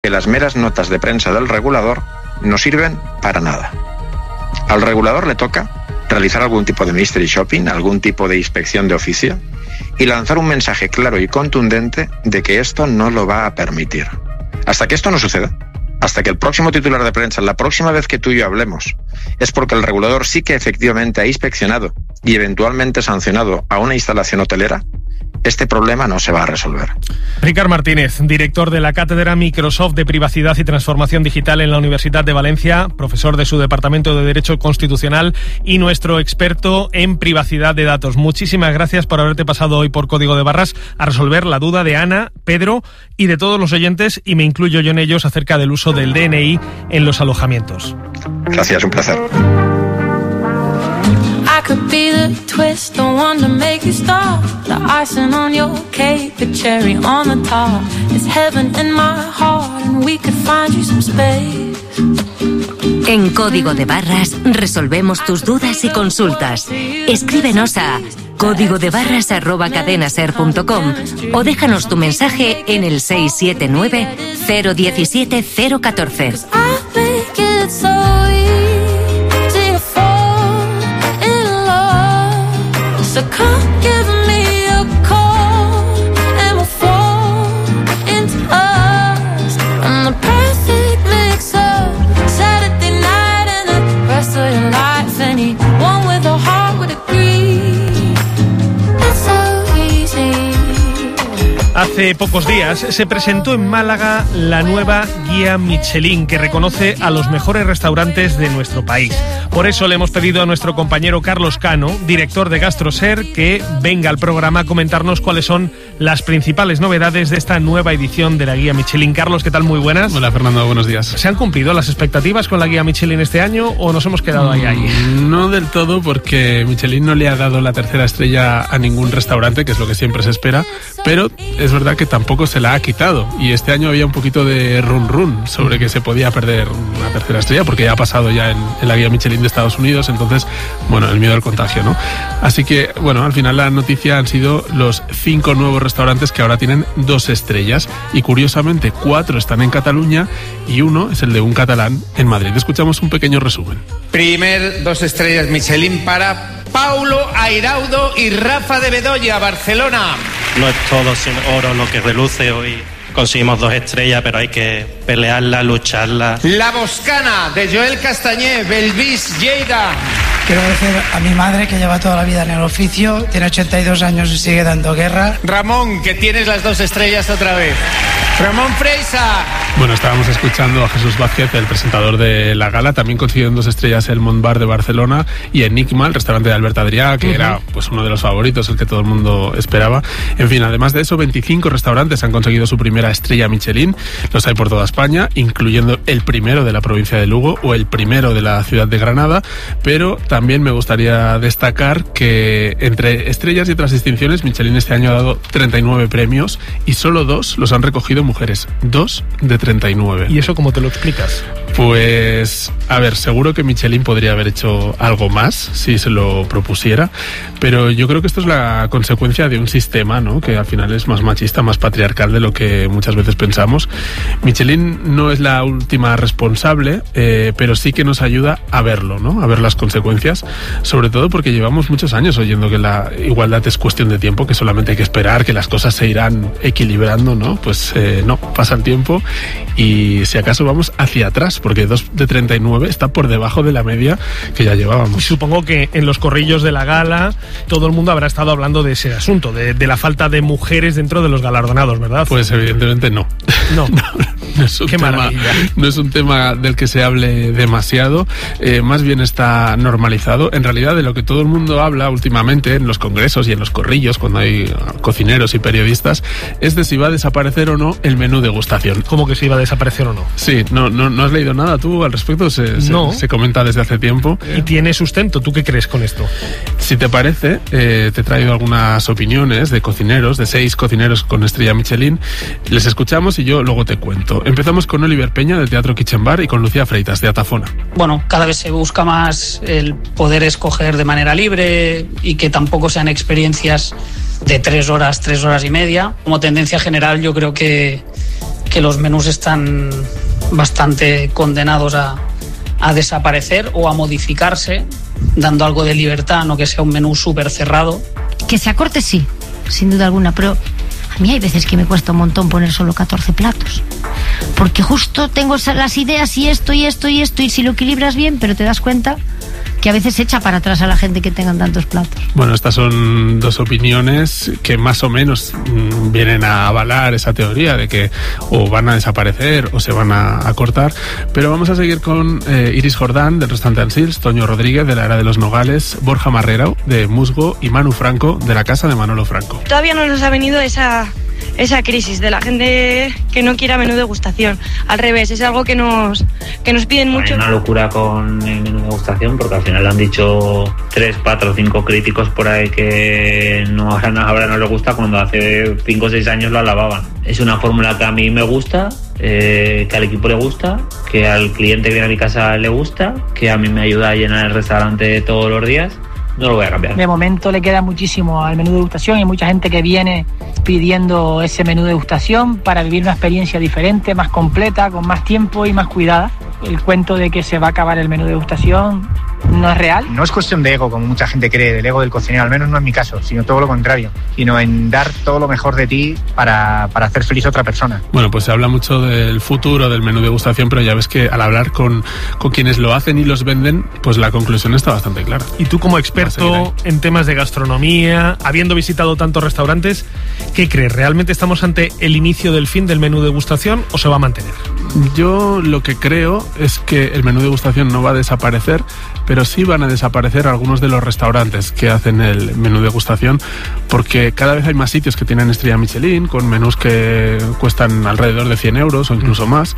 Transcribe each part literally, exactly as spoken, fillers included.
que las meras notas de prensa del regulador no sirven para nada. Al regulador le toca realizar algún tipo de mystery shopping, algún tipo de inspección de oficio y lanzar un mensaje claro y contundente de que esto no lo va a permitir. Hasta que esto no suceda, hasta que el próximo titular de prensa, la próxima vez que tú y yo hablemos, es porque el regulador sí que efectivamente ha inspeccionado y eventualmente sancionado a una instalación hotelera, este problema no se va a resolver. Ricard Martínez, director de la Cátedra Microsoft de Privacidad y Transformación Digital en la Universidad de Valencia, profesor de su Departamento de Derecho Constitucional y nuestro experto en privacidad de datos. Muchísimas gracias por haberte pasado hoy por Código de Barras a resolver la duda de Ana, Pedro y de todos los oyentes, y me incluyo yo en ellos, acerca del uso del D N I en los alojamientos. Gracias, un placer. I could be the twist, the one to make you stop, the icing on your cake, the cherry on the top. It's heaven in my heart and we could find you some space. En Código de Barras resolvemos tus dudas y consultas. Escríbenos a código de barras arroba cadenaser punto com o déjanos tu mensaje en el seis siete nueve cero uno siete cero uno cuatro. So come give me a call and we'll fall into us. I'm the perfect mix of Saturday night and the rest of your life. Anyone with a heart would agree. It's so easy. Hace pocos días se presentó en Málaga la nueva guía Michelin, que reconoce a los mejores restaurantes de nuestro país. Por eso le hemos pedido a nuestro compañero Carlos Cano, director de GastroSer, que venga al programa a comentarnos cuáles son las principales novedades de esta nueva edición de la guía Michelin. Carlos, ¿qué tal? Muy buenas. Hola, Fernando, buenos días. ¿Se han cumplido las expectativas con la guía Michelin este año o nos hemos quedado ahí ahí? No del todo, porque Michelin no le ha dado la tercera estrella a ningún restaurante, que es lo que siempre se espera, pero es verdad que tampoco se la ha quitado, y este año había un poquito de run run sobre que se podía perder una tercera estrella, porque ya ha pasado ya en, en la guía Michelin de Estados Unidos, entonces, bueno, el miedo al contagio, ¿no? Así que, bueno, al final la noticia han sido los cinco nuevos restaurantes que ahora tienen dos estrellas, y curiosamente cuatro están en Cataluña y uno es el de un catalán en Madrid. Escuchamos un pequeño resumen. Primer dos estrellas Michelin para Paulo Airaudo y Rafa de Bedoya, Barcelona. No es todo sin oro lo que reluce hoy. Conseguimos dos estrellas, pero hay que pelearla, lucharla. La Boscana, de Joel Castañé, Belvis, Lleida. Quiero agradecer a mi madre, que lleva toda la vida en el oficio, tiene ochenta y dos años y sigue dando guerra. Ramón, que tienes las dos estrellas otra vez. Ramón Freisa. Bueno, estábamos escuchando a Jesús Vázquez, el presentador de la gala. También consiguieron dos estrellas el Montbar de Barcelona y Enigma, el restaurante de Albert Adrià, que uh-huh. era pues uno de los favoritos, el que todo el mundo esperaba. En fin, además de eso, veinticinco restaurantes han conseguido su primera estrella Michelin. Los hay por toda España, incluyendo el primero de la provincia de Lugo o el primero de la ciudad de Granada. Pero también me gustaría destacar que entre estrellas y otras distinciones, Michelin este año ha dado treinta y nueve premios y solo dos los han recogido mujeres. Dos de treinta y nueve. ¿Y eso cómo te lo explicas? Pues, a ver, seguro que Michelin podría haber hecho algo más si se lo propusiera, pero yo creo que esto es la consecuencia de un sistema, ¿no?, que al final es más machista, más patriarcal de lo que muchas veces pensamos. Michelin no es la última responsable, eh, pero sí que nos ayuda a verlo, ¿no?, a ver las consecuencias, sobre todo porque llevamos muchos años oyendo que la igualdad es cuestión de tiempo, que solamente hay que esperar, que las cosas se irán equilibrando, ¿no? Pues eh, no, pasa el tiempo y si acaso vamos hacia atrás, porque dos de treinta y nueve está por debajo de la media que ya llevábamos. Supongo que en los corrillos de la gala todo el mundo habrá estado hablando de ese asunto, de, de la falta de mujeres dentro de los galardonados, ¿verdad? Pues evidentemente no. No, no, no, es un Qué tema, maravilla. No es un tema del que se hable demasiado, eh, más bien está normalizado. En realidad, de lo que todo el mundo habla últimamente en los congresos y en los corrillos, cuando hay cocineros y periodistas, es de si va a desaparecer o no el menú degustación. ¿Cómo que si va a desaparecer o no? Sí, no, no, no has leído nada tú al respecto, se, no. se, se comenta desde hace tiempo. Y tiene sustento, ¿tú qué crees con esto? Si te parece, eh, te he traído algunas opiniones de cocineros, de seis cocineros con estrella Michelin. Les escuchamos y yo luego te cuento. Empezamos con Oliver Peña del Teatro Kitchen Bar y con Lucía Freitas de Atafona. Bueno, cada vez se busca más el poder escoger de manera libre y que tampoco sean experiencias de tres horas, tres horas y media. Como tendencia general, yo creo que que los menús están bastante condenados a, a desaparecer o a modificarse, dando algo de libertad, no que sea un menú súper cerrado. Que se acorte, sí, sin duda alguna, pero a mí hay veces que me cuesta un montón poner solo catorce platos, porque justo tengo las ideas y esto y esto y esto, y si lo equilibras bien, pero te das cuenta que a veces echa para atrás a la gente que tengan tantos platos. Bueno, estas son dos opiniones que más o menos mmm, vienen a avalar esa teoría de que o van a desaparecer o se van a, a cortar, pero vamos a seguir con eh, Iris Jordán del restaurante Ansils, Toño Rodríguez de la Era de los Nogales, Borja Marrero de Musgo y Manu Franco de la Casa de Manolo Franco. Todavía no nos ha venido esa... esa crisis de la gente que no quiera menú degustación. Al revés, es algo que nos que nos piden mucho. Hay una locura con el menú degustación porque al final han dicho tres, cuatro, cinco críticos por ahí que no, ahora no les gusta cuando hace cinco o seis años lo alababan. Es una fórmula que a mí me gusta, eh, que al equipo le gusta, que al cliente que viene a mi casa le gusta, que a mí me ayuda a llenar el restaurante todos los días. No lo voy a cambiar. De momento le queda muchísimo al menú de degustación y hay mucha gente que viene pidiendo ese menú de degustación para vivir una experiencia diferente, más completa, con más tiempo y más cuidada. El cuento de que se va a acabar el menú de degustación no es real. No es cuestión de ego, como mucha gente cree, del ego del cocinero, al menos no en mi caso, sino todo lo contrario, sino en dar todo lo mejor de ti para, para hacer feliz a otra persona. Bueno, pues se habla mucho del futuro del menú de degustación, pero ya ves que al hablar con, con quienes lo hacen y los venden, pues la conclusión está bastante clara. Y tú, como experto en temas de gastronomía, habiendo visitado tantos restaurantes, ¿qué crees? ¿Realmente estamos ante el inicio del fin del menú de degustación o se va a mantener? Yo lo que creo es que el menú de degustación no va a desaparecer, pero sí van a desaparecer algunos de los restaurantes que hacen el menú de degustación, porque cada vez hay más sitios que tienen estrella Michelin, con menús que cuestan alrededor de cien euros o incluso más,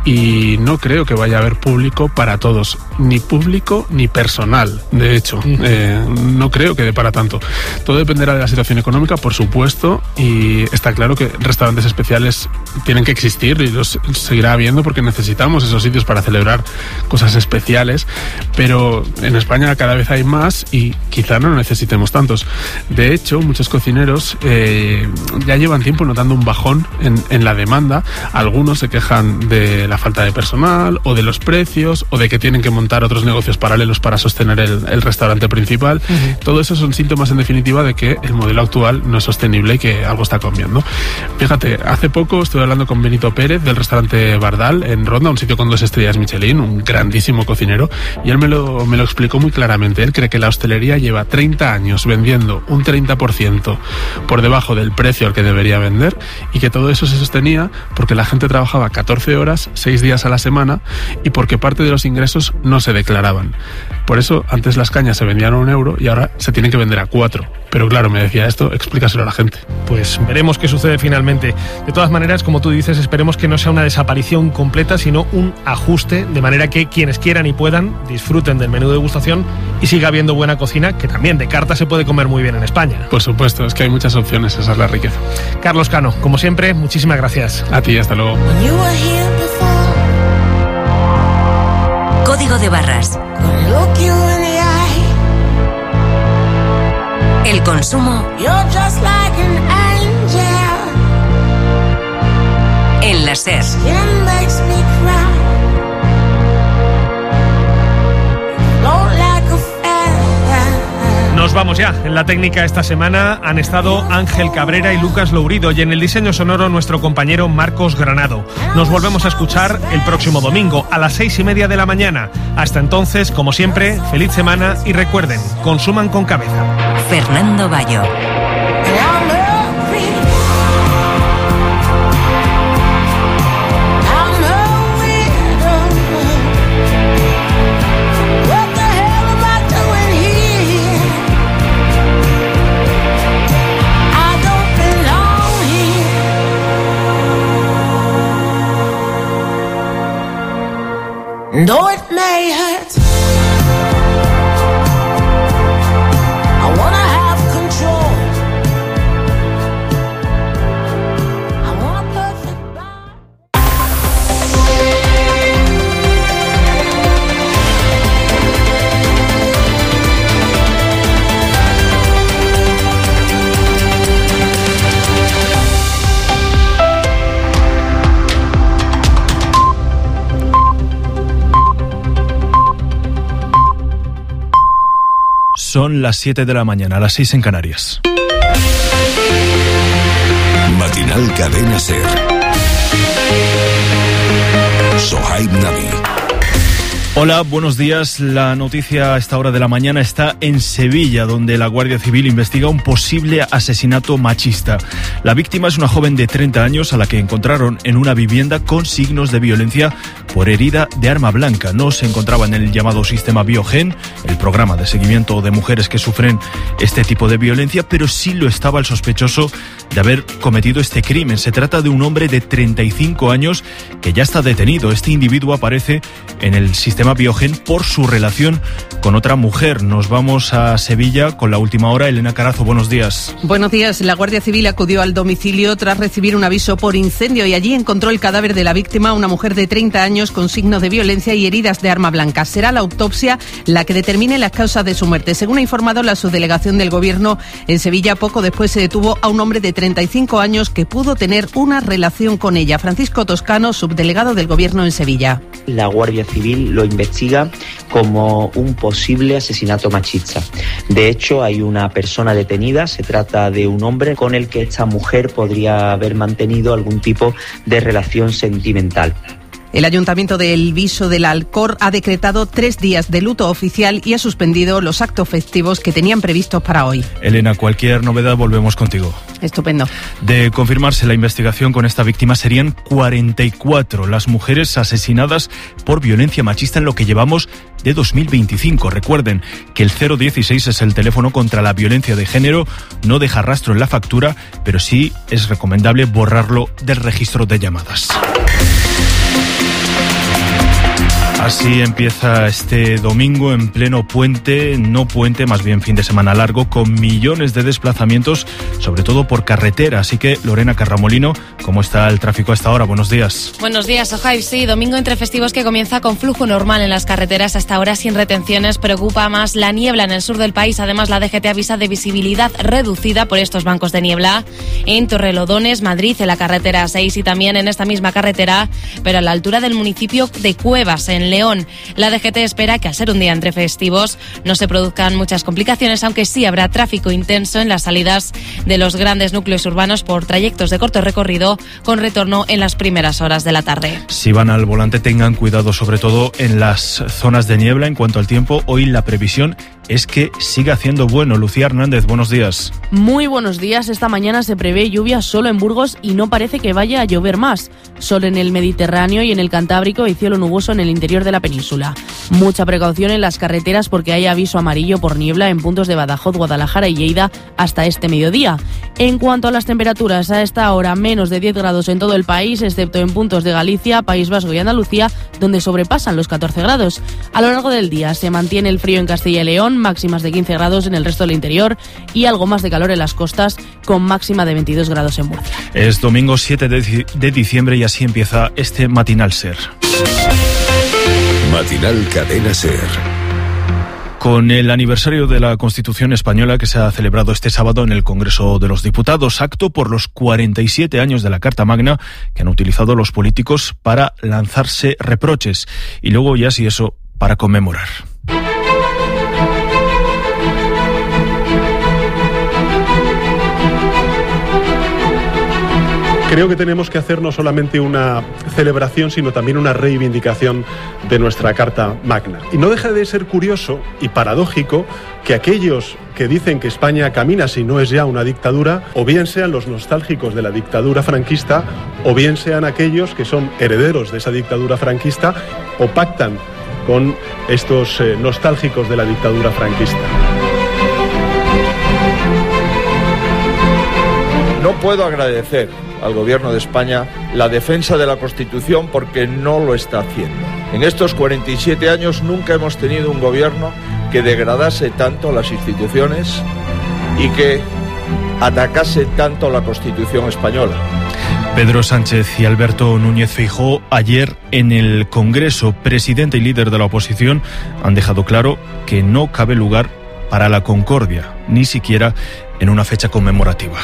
y no creo que vaya a haber público para todos, ni público ni personal, de hecho. Eh, no creo que dé para tanto. Todo dependerá de la situación económica, por supuesto, y está claro que restaurantes especiales tienen que existir y los seguirá habiendo porque necesitamos esos sitios para celebrar cosas especiales, pero en España cada vez hay más y quizá no necesitemos tantos. De hecho, muchos cocineros eh, ya llevan tiempo notando un bajón en, en la demanda. Algunos se quejan de la falta de personal o de los precios o de que tienen que montar otros negocios paralelos para sostener el, el restaurante principal. Uh-huh. Todo eso son síntomas, en definitiva, de que el modelo actual no es sostenible y que algo está cambiando. Fíjate, hace poco estuve hablando con Benito Pérez del restaurante Bardal en Ronda, un sitio con dos estrellas Michelin, un grandísimo cocinero, y él me lo, me lo explicó muy claramente. Él cree que la hostelería lleva treinta años vendiendo un treinta por ciento por debajo del precio al que debería vender y que todo eso se sostenía porque la gente trabajaba catorce horas, seis días a la semana y porque parte de los ingresos no se declaraban. Por eso antes las cañas se vendían a un euro y ahora se tienen que vender a cuatro. Pero claro, me decía esto, explícaselo a la gente. Pues veremos qué sucede finalmente. De todas maneras, como tú dices, esperemos que no sea una desaparición completa, sino un ajuste, de manera que quienes quieran y puedan disfruten del menú de degustación y siga habiendo buena cocina, que también de carta se puede comer muy bien en España. Por supuesto, es que hay muchas opciones, esa es la riqueza. Carlos Cano, como siempre, muchísimas gracias. A ti, hasta luego. Código de barras. El consumo en la SER. Nos vamos ya. En la técnica esta semana han estado Ángel Cabrera y Lucas Lourido, y en el diseño sonoro nuestro compañero Marcos Granado. Nos volvemos a escuchar el próximo domingo a las seis y media de la mañana. Hasta entonces, como siempre, feliz semana y recuerden, consuman con cabeza. Fernando Bayo. Though it may hurt, I wanna have control. I want a perfect body. Son las siete de la mañana, las seis en Canarias. Matinal Cadena SER. Sohaib Nabi. Hola, buenos días. La noticia a esta hora de la mañana está en Sevilla, donde la Guardia Civil investiga un posible asesinato machista. La víctima es una joven de treinta años a la que encontraron en una vivienda con signos de violencia por herida de arma blanca. No se encontraba en el llamado sistema Biogen, el programa de seguimiento de mujeres que sufren este tipo de violencia, pero sí lo estaba el sospechoso de haber cometido este crimen. Se trata de un hombre de treinta y cinco años que ya está detenido. Este individuo aparece en el sistema Biogen por su relación con otra mujer. Nos vamos a Sevilla con la última hora. Elena Carazo, buenos días. Buenos días. La Guardia Civil acudió al domicilio tras recibir un aviso por incendio y allí encontró el cadáver de la víctima, una mujer de treinta años con signos de violencia y heridas de arma blanca. Será la autopsia la que determine las causas de su muerte. Según ha informado la subdelegación del Gobierno en Sevilla, poco después se detuvo a un hombre de treinta y cinco años que pudo tener una relación con ella. Francisco Toscano, subdelegado del Gobierno en Sevilla. La Guardia Civil lo investiga como un posible asesinato machista. De hecho, hay una persona detenida. Se trata de un hombre con el que esta mujer podría haber mantenido algún tipo de relación sentimental. El Ayuntamiento de El Viso del Alcor ha decretado tres días de luto oficial y ha suspendido los actos festivos que tenían previstos para hoy. Elena, cualquier novedad volvemos contigo. Estupendo. De confirmarse la investigación con esta víctima, serían cuarenta y cuatro las mujeres asesinadas por violencia machista en lo que llevamos de dos mil veinticinco. Recuerden que el cero dieciséis es el teléfono contra la violencia de género. No deja rastro en la factura, pero sí es recomendable borrarlo del registro de llamadas. Así empieza este domingo en pleno puente, no puente, más bien fin de semana largo, con millones de desplazamientos, sobre todo por carretera. Así que, Lorena Carramolino, ¿cómo está el tráfico a esta hora? Buenos días. Buenos días, Ojaib. Sí, domingo entre festivos que comienza con flujo normal en las carreteras, hasta ahora sin retenciones. Preocupa más la niebla en el sur del país. Además, la D G T avisa de visibilidad reducida por estos bancos de niebla en Torrelodones, Madrid, en la carretera seis y también en esta misma carretera, pero a la altura del municipio de Cuevas, en León. La D G T espera que al ser un día entre festivos no se produzcan muchas complicaciones, aunque sí habrá tráfico intenso en las salidas de los grandes núcleos urbanos por trayectos de corto recorrido, con retorno en las primeras horas de la tarde. Si van al volante, tengan cuidado sobre todo en las zonas de niebla. En cuanto al tiempo, hoy la previsión es que siga haciendo bueno. Lucía Hernández, buenos días. Muy buenos días. Esta mañana se prevé lluvia solo en Burgos y no parece que vaya a llover más. Sol en el Mediterráneo y en el Cantábrico y cielo nuboso en el interior de la península. Mucha precaución en las carreteras porque hay aviso amarillo por niebla en puntos de Badajoz, Guadalajara y Lleida hasta este mediodía. En cuanto a las temperaturas, a esta hora menos de diez grados en todo el país, excepto en puntos de Galicia, País Vasco y Andalucía, donde sobrepasan los catorce grados. A lo largo del día se mantiene el frío en Castilla y León, máximas de quince grados en el resto del interior y algo más de calor en las costas, con máxima de veintidós grados en Murcia. Es domingo siete de diciembre y así empieza este Matinal SER. Matinal Cadena SER. Con el aniversario de la Constitución española que se ha celebrado este sábado en el Congreso de los Diputados, acto por los cuarenta y siete años de la Carta Magna que han utilizado los políticos para lanzarse reproches y luego ya si eso para conmemorar. Creo que tenemos que hacer no solamente una celebración, sino también una reivindicación de nuestra Carta Magna. Y no deja de ser curioso y paradójico que aquellos que dicen que España camina si no es ya una dictadura, o bien sean los nostálgicos de la dictadura franquista, o bien sean aquellos que son herederos de esa dictadura franquista o pactan con estos eh, nostálgicos de la dictadura franquista. No puedo agradecer al Gobierno de España la defensa de la Constitución porque no lo está haciendo. En estos cuarenta y siete años nunca hemos tenido un gobierno que degradase tanto las instituciones y que atacase tanto la Constitución española. Pedro Sánchez y Alberto Núñez Feijóo ayer en el Congreso, presidente y líder de la oposición, han dejado claro que no cabe lugar para la concordia, ni siquiera en una fecha conmemorativa.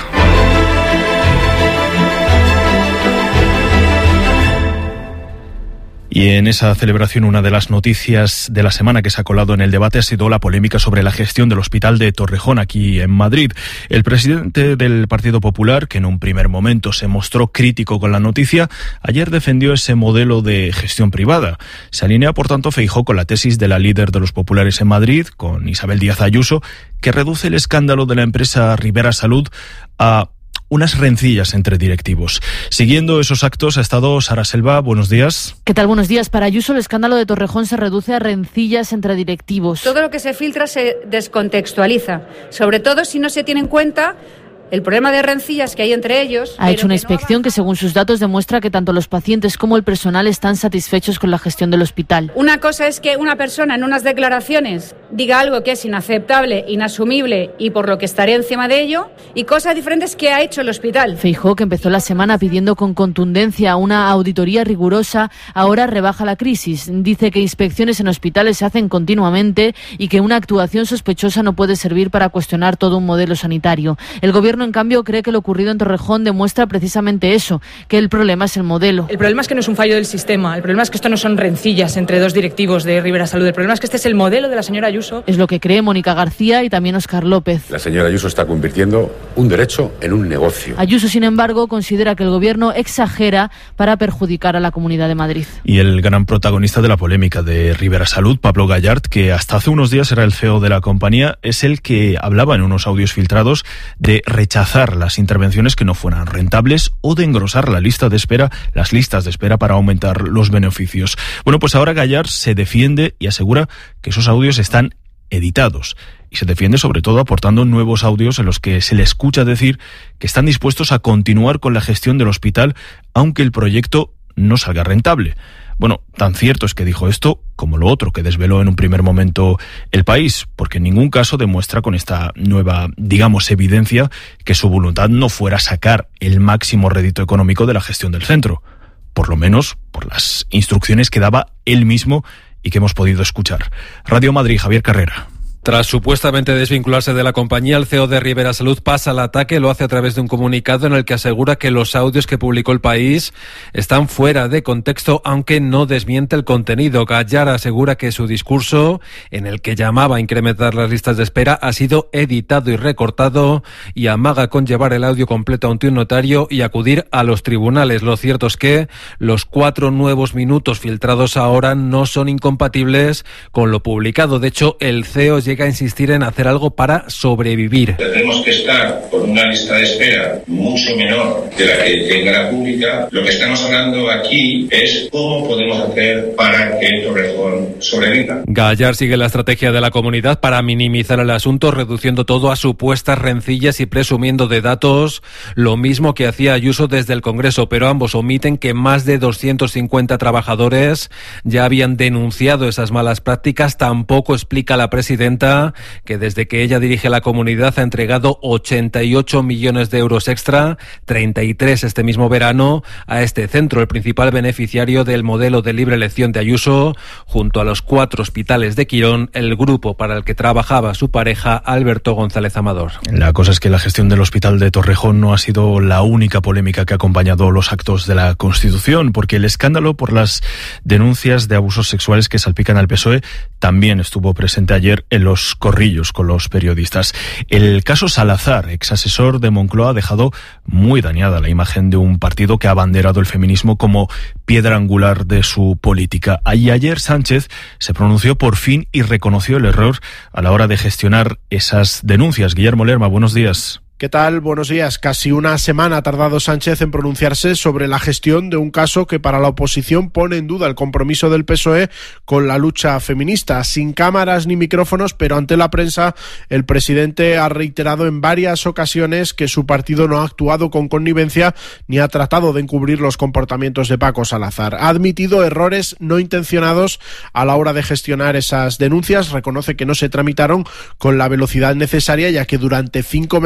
Y en esa celebración, una de las noticias de la semana que se ha colado en el debate ha sido la polémica sobre la gestión del Hospital de Torrejón aquí en Madrid. El presidente del Partido Popular, que en un primer momento se mostró crítico con la noticia, ayer defendió ese modelo de gestión privada. Se alinea, por tanto, Feijóo con la tesis de la líder de los populares en Madrid, con Isabel Díaz Ayuso, que reduce el escándalo de la empresa Ribera Salud a unas rencillas entre directivos. Siguiendo esos actos ha estado Sara Selva. Buenos días. ¿Qué tal? Buenos días. Para Ayuso, el escándalo de Torrejón se reduce a rencillas entre directivos. Todo lo que se filtra se descontextualiza, sobre todo si no se tiene en cuenta el problema de rencillas que hay entre ellos. Ha hecho una inspección que, según sus datos, demuestra que tanto los pacientes como el personal están satisfechos con la gestión del hospital. Una cosa es que una persona en unas declaraciones diga algo que es inaceptable, inasumible y por lo que estaré encima de ello, y cosas diferentes que ha hecho el hospital. Feijóo, que empezó la semana pidiendo con contundencia una auditoría rigurosa, ahora rebaja la crisis. Dice que inspecciones en hospitales se hacen continuamente y que una actuación sospechosa no puede servir para cuestionar todo un modelo sanitario. El gobierno, en cambio, cree que lo ocurrido en Torrejón demuestra precisamente eso, que el problema es el modelo. El problema es que no es un fallo del sistema, el problema es que esto no son rencillas entre dos directivos de Ribera Salud, el problema es que este es el modelo de la señora Ayuso. Es lo que cree Mónica García y también Óscar López. La señora Ayuso está convirtiendo un derecho en un negocio. Ayuso, sin embargo, considera que el gobierno exagera para perjudicar a la Comunidad de Madrid. Y el gran protagonista de la polémica de Ribera Salud, Pablo Gallard, que hasta hace unos días era el C E O de la compañía, es el que hablaba en unos audios filtrados de rechazar las intervenciones que no fueran rentables o de engrosar la lista de espera, las listas de espera para aumentar los beneficios. Bueno, pues ahora Gallard se defiende y asegura que esos audios están editados. Y se defiende sobre todo aportando nuevos audios en los que se le escucha decir que están dispuestos a continuar con la gestión del hospital aunque el proyecto no salga rentable. Bueno, tan cierto es que dijo esto como lo otro que desveló en un primer momento El País, porque en ningún caso demuestra con esta nueva, digamos, evidencia que su voluntad no fuera sacar el máximo rédito económico de la gestión del centro, por lo menos por las instrucciones que daba él mismo y que hemos podido escuchar. Radio Madrid, Javier Carrera. Tras supuestamente desvincularse de la compañía, el C E O de Ribera Salud pasa al ataque. Lo hace a través de un comunicado en el que asegura que los audios que publicó El País están fuera de contexto, aunque no desmiente el contenido. Gallard asegura que su discurso, en el que llamaba a incrementar las listas de espera, ha sido editado y recortado, y amaga con llevar el audio completo ante un notario y acudir a los tribunales. Lo cierto es que los cuatro nuevos minutos filtrados ahora no son incompatibles con lo publicado. De hecho, el C E O llega a insistir en hacer algo para sobrevivir. Tenemos que estar con una lista de espera mucho menor de la que tenga la pública. Lo que estamos hablando aquí es cómo podemos hacer para que Torrejón sobreviva. Gallard sigue la estrategia de la comunidad para minimizar el asunto, reduciendo todo a supuestas rencillas y presumiendo de datos, lo mismo que hacía Ayuso desde el Congreso, pero ambos omiten que más de doscientos cincuenta trabajadores ya habían denunciado esas malas prácticas. Tampoco explica la presidenta que desde que ella dirige la comunidad ha entregado ochenta y ocho millones de euros extra, treinta y tres este mismo verano, a este centro, el principal beneficiario del modelo de libre elección de Ayuso, junto a los cuatro hospitales de Quirón, el grupo para el que trabajaba su pareja Alberto González Amador. La cosa es que la gestión del hospital de Torrejón no ha sido la única polémica que ha acompañado los actos de la Constitución, porque el escándalo por las denuncias de abusos sexuales que salpican al P S O E también estuvo presente ayer en los corrillos con los periodistas. El caso Salazar, ex asesor de Moncloa, ha dejado muy dañada la imagen de un partido que ha abanderado el feminismo como piedra angular de su política. Y ayer Sánchez se pronunció por fin y reconoció el error a la hora de gestionar esas denuncias. Guillermo Lerma, buenos días. ¿Qué tal? Buenos días. Casi una semana ha tardado Sánchez en pronunciarse sobre la gestión de un caso que para la oposición pone en duda el compromiso del P S O E con la lucha feminista. Sin cámaras ni micrófonos, pero ante la prensa, el presidente ha reiterado en varias ocasiones que su partido no ha actuado con connivencia ni ha tratado de encubrir los comportamientos de Paco Salazar. Ha admitido errores no intencionados a la hora de gestionar esas denuncias. Reconoce que no se tramitaron con la velocidad necesaria, ya que durante cinco meses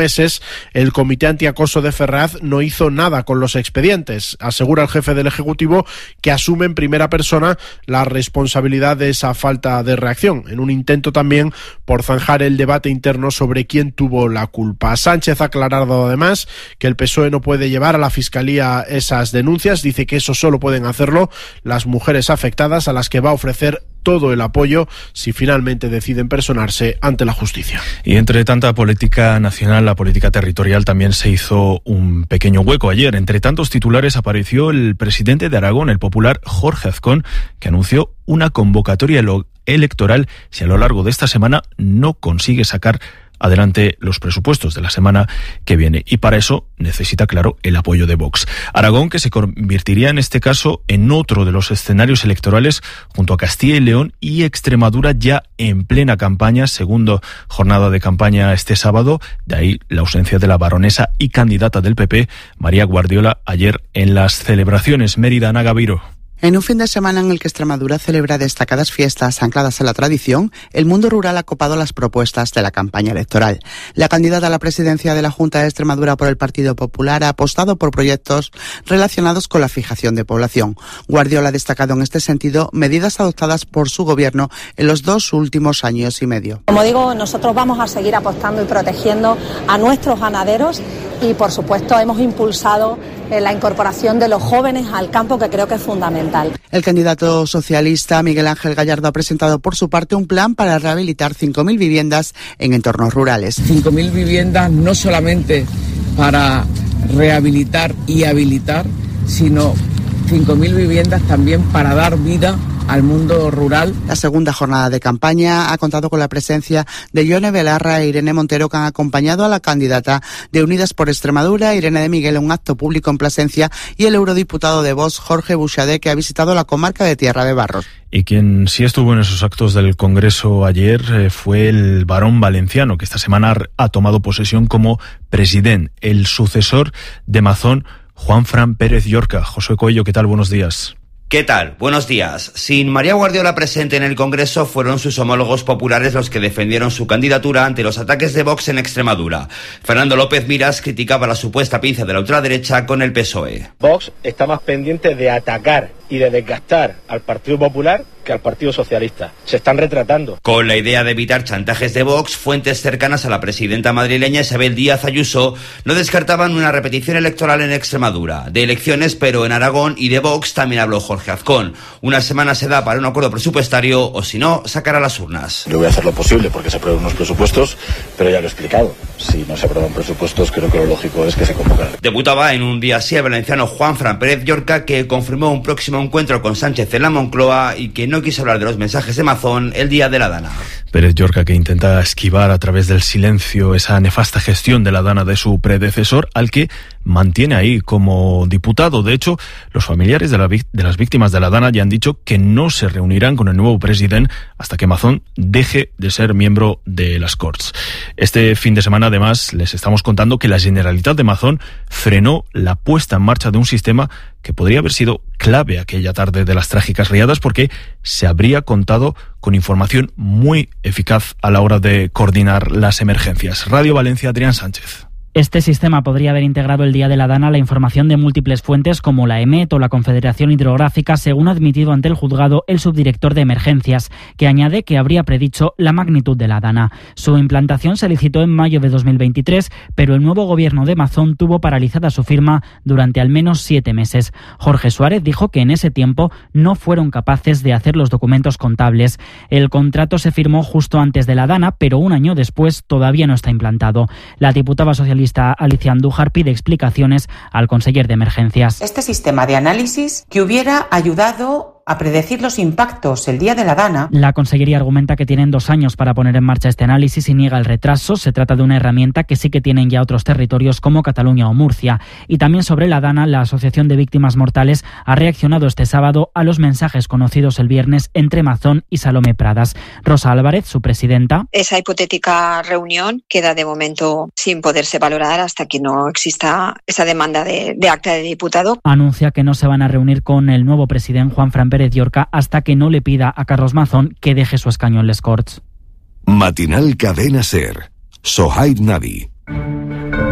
El Comité Antiacoso de Ferraz no hizo nada con los expedientes. Asegura el jefe del Ejecutivo que asume en primera persona la responsabilidad de esa falta de reacción, en un intento también por zanjar el debate interno sobre quién tuvo la culpa. Sánchez ha aclarado además que el P S O E no puede llevar a la Fiscalía esas denuncias. Dice que eso solo pueden hacerlo las mujeres afectadas, a las que va a ofrecer todo el apoyo si finalmente deciden personarse ante la justicia. Y entre tanta política nacional, la política territorial también se hizo un pequeño hueco ayer. Entre tantos titulares apareció el presidente de Aragón, el popular Jorge Azcón, que anunció una convocatoria electoral si a lo largo de esta semana no consigue sacar adelante los presupuestos de la semana que viene, y para eso necesita, claro, el apoyo de Vox. Aragón, que se convertiría en este caso en otro de los escenarios electorales junto a Castilla y León y Extremadura, ya en plena campaña, segunda jornada de campaña este sábado, de ahí la ausencia de la baronesa y candidata del P P, María Guardiola, ayer en las celebraciones. Mérida, Ana Gaviro. En un fin de semana en el que Extremadura celebra destacadas fiestas ancladas en la tradición, el mundo rural ha copado las propuestas de la campaña electoral. La candidata a la presidencia de la Junta de Extremadura por el Partido Popular ha apostado por proyectos relacionados con la fijación de población. Guardiola ha destacado en este sentido medidas adoptadas por su gobierno en los dos últimos años y medio. Como digo, nosotros vamos a seguir apostando y protegiendo a nuestros ganaderos y, por supuesto, hemos impulsado la incorporación de los jóvenes al campo, que creo que es fundamental. El candidato socialista Miguel Ángel Gallardo ha presentado por su parte un plan para rehabilitar cinco mil viviendas en entornos rurales. cinco mil viviendas no solamente para rehabilitar y habilitar, sino cinco mil viviendas también para dar vida al mundo rural. La segunda jornada de campaña ha contado con la presencia de Yone Belarra e Irene Montero, que han acompañado a la candidata de Unidas por Extremadura, Irene de Miguel, en un acto público en Plasencia, y el eurodiputado de Vox, Jorge Buxadé, que ha visitado la comarca de Tierra de Barros. Y quien sí estuvo en esos actos del Congreso ayer eh, fue el varón valenciano, que esta semana ha tomado posesión como presidente, el sucesor de Mazón, Juanfran Pérez Llorca. Josué Coello, ¿qué tal? Buenos días. ¿Qué tal? Buenos días. Sin María Guardiola presente en el Congreso, fueron sus homólogos populares los que defendieron su candidatura ante los ataques de Vox en Extremadura. Fernando López Miras criticaba la supuesta pinza de la ultraderecha con el P S O E. Vox está más pendiente de atacar y de desgastar al Partido Popular que al Partido Socialista. Se están retratando. Con la idea de evitar chantajes de Vox, fuentes cercanas a la presidenta madrileña Isabel Díaz Ayuso no descartaban una repetición electoral en Extremadura. De elecciones, pero en Aragón, y de Vox también habló Jorge Azcón. Una semana se da para un acuerdo presupuestario, o si no, sacar a las urnas. Yo voy a hacer lo posible porque se aprueben unos presupuestos, pero ya lo he explicado. Si no se aprueban presupuestos, creo que lo lógico es que se convoquen. Debutaba en un día así el valenciano Juanfran Pérez Llorca, que confirmó un próximo encuentro con Sánchez en la Moncloa y que no quiso hablar de los mensajes de Mazón el día de la Dana. Pérez Llorca, que intenta esquivar a través del silencio esa nefasta gestión de la Dana de su predecesor, al que mantiene ahí como diputado. De hecho, los familiares de, la, de las víctimas de la Dana ya han dicho que no se reunirán con el nuevo presidente hasta que Mazón deje de ser miembro de las Corts. Este fin de semana, además, les estamos contando que la Generalitat de Mazón frenó la puesta en marcha de un sistema que podría haber sido clave aquella tarde de las trágicas riadas, porque se habría contado con información muy eficaz a la hora de coordinar las emergencias. Radio Valencia, Adrián Sánchez. Este sistema podría haber integrado el día de la Dana la información de múltiples fuentes como la EMET o la Confederación Hidrográfica, según ha admitido ante el juzgado el subdirector de emergencias, que añade que habría predicho la magnitud de la Dana. Su implantación se licitó en mayo de dos mil veintitrés, pero el nuevo gobierno de Mazón tuvo paralizada su firma durante al menos siete meses. Jorge Suárez dijo que en ese tiempo no fueron capaces de hacer los documentos contables. El contrato se firmó justo antes de la Dana, pero un año después todavía no está implantado. La diputada socialista Alicia Andújar pide explicaciones al conseller de emergencias. Este sistema de análisis que hubiera ayudado a predecir los impactos el día de la Dana. La Consellería argumenta que tienen dos años para poner en marcha este análisis y niega el retraso. Se trata de una herramienta que sí que tienen ya otros territorios como Cataluña o Murcia. Y también sobre la Dana, la Asociación de Víctimas Mortales ha reaccionado este sábado a los mensajes conocidos el viernes entre Mazón y Salomé Pradas. Rosa Álvarez, su presidenta. Esa hipotética reunión queda de momento sin poderse valorar hasta que no exista esa demanda de, de acta de diputado. Anuncia que no se van a reunir con el nuevo presidente Juanfran Pérez Llorca hasta que no le pida a Carlos Mazón que deje su escaño en les Corts. Matinal Cadena Ser. Sohaib Navi.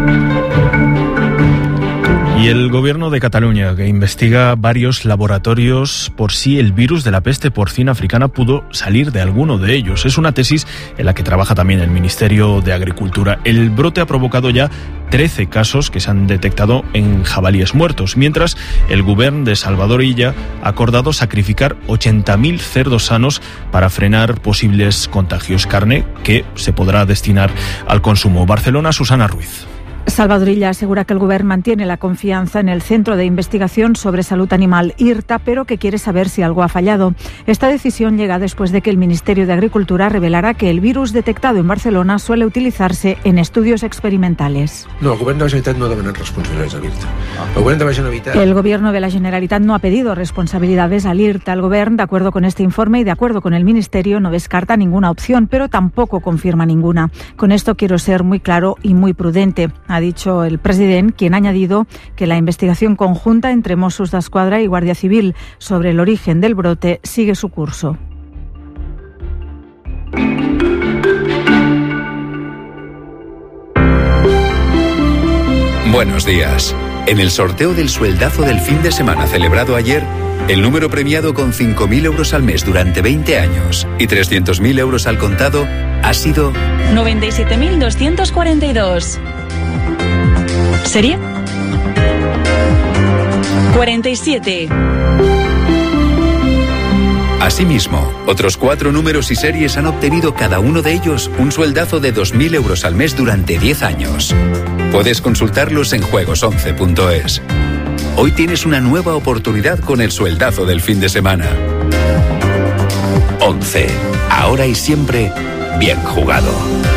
Y el gobierno de Cataluña, que investiga varios laboratorios por si el virus de la peste porcina africana pudo salir de alguno de ellos. Es una tesis en la que trabaja también el Ministerio de Agricultura. El brote ha provocado ya trece casos que se han detectado en jabalíes muertos, mientras el gobierno de Salvador Illa ha acordado sacrificar ochenta mil cerdos sanos para frenar posibles contagios, carne que se podrá destinar al consumo. Barcelona, Susana Ruiz. Salvador Illa asegura que el Gobierno mantiene la confianza en el Centro de Investigación sobre Salud Animal, IRTA, pero que quiere saber si algo ha fallado. Esta decisión llega después de que el Ministerio de Agricultura revelara que el virus detectado en Barcelona suele utilizarse en estudios experimentales. No, el Gobierno de la Generalitat no ha demanat responsabilitats a l'IRTA. El Gobierno de la Generalitat... El Gobierno de la Generalitat no ha pedido responsabilidades al IRTA. El Gobierno, de acuerdo con este informe y de acuerdo con el Ministerio, no descarta ninguna opción, pero tampoco confirma ninguna. Con esto quiero ser muy claro y muy prudente, ha dicho el presidente, quien ha añadido que la investigación conjunta entre Mossos d'Esquadra y Guardia Civil sobre el origen del brote sigue su curso. Buenos días. En el sorteo del sueldazo del fin de semana celebrado ayer, el número premiado con cinco mil euros al mes durante veinte años y trescientos mil euros al contado ha sido noventa y siete mil doscientos cuarenta y dos. ¿Serie? cuarenta y siete. Asimismo, otros cuatro números y series han obtenido cada uno de ellos un sueldazo de dos mil euros al mes durante diez años. Puedes consultarlos en juegos once punto es. Hoy tienes una nueva oportunidad con el sueldazo del fin de semana. once. Ahora y siempre, bien jugado.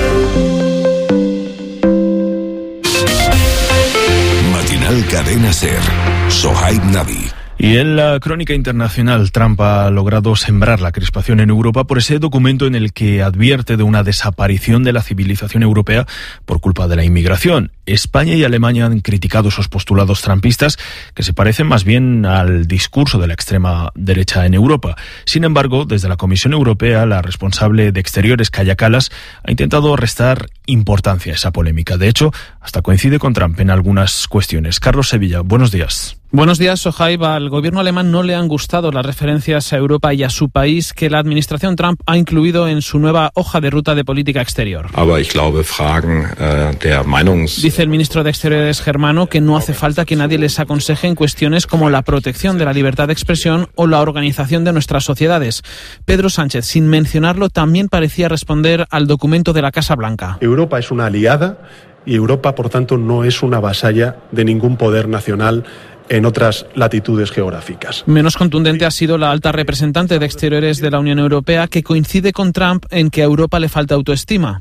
Matinal Cadena Ser. Sohaib Navi. Y en la crónica internacional, Trump ha logrado sembrar la crispación en Europa por ese documento en el que advierte de una desaparición de la civilización europea por culpa de la inmigración. España y Alemania han criticado esos postulados trumpistas que se parecen más bien al discurso de la extrema derecha en Europa. Sin embargo, desde la Comisión Europea, la responsable de Exteriores, Kaja Kallas, ha intentado restar importancia a esa polémica. De hecho, hasta coincide con Trump en algunas cuestiones. Carlos Sevilla, buenos días. Buenos días, Sohaib. Al gobierno alemán no le han gustado las referencias a Europa y a su país que la administración Trump ha incluido en su nueva hoja de ruta de política exterior. Aber ich glaube, Fragen, äh, der Meinungs... Dice el ministro de Exteriores germano que no hace falta que nadie les aconseje en cuestiones como la protección de la libertad de expresión o la organización de nuestras sociedades. Pedro Sánchez, sin mencionarlo, también parecía responder al documento de la Casa Blanca. Europa es una aliada y Europa, por tanto, no es una vasalla de ningún poder nacional en otras latitudes geográficas. Menos contundente ha sido la alta representante de Exteriores de la Unión Europea, que coincide con Trump en que a Europa le falta autoestima.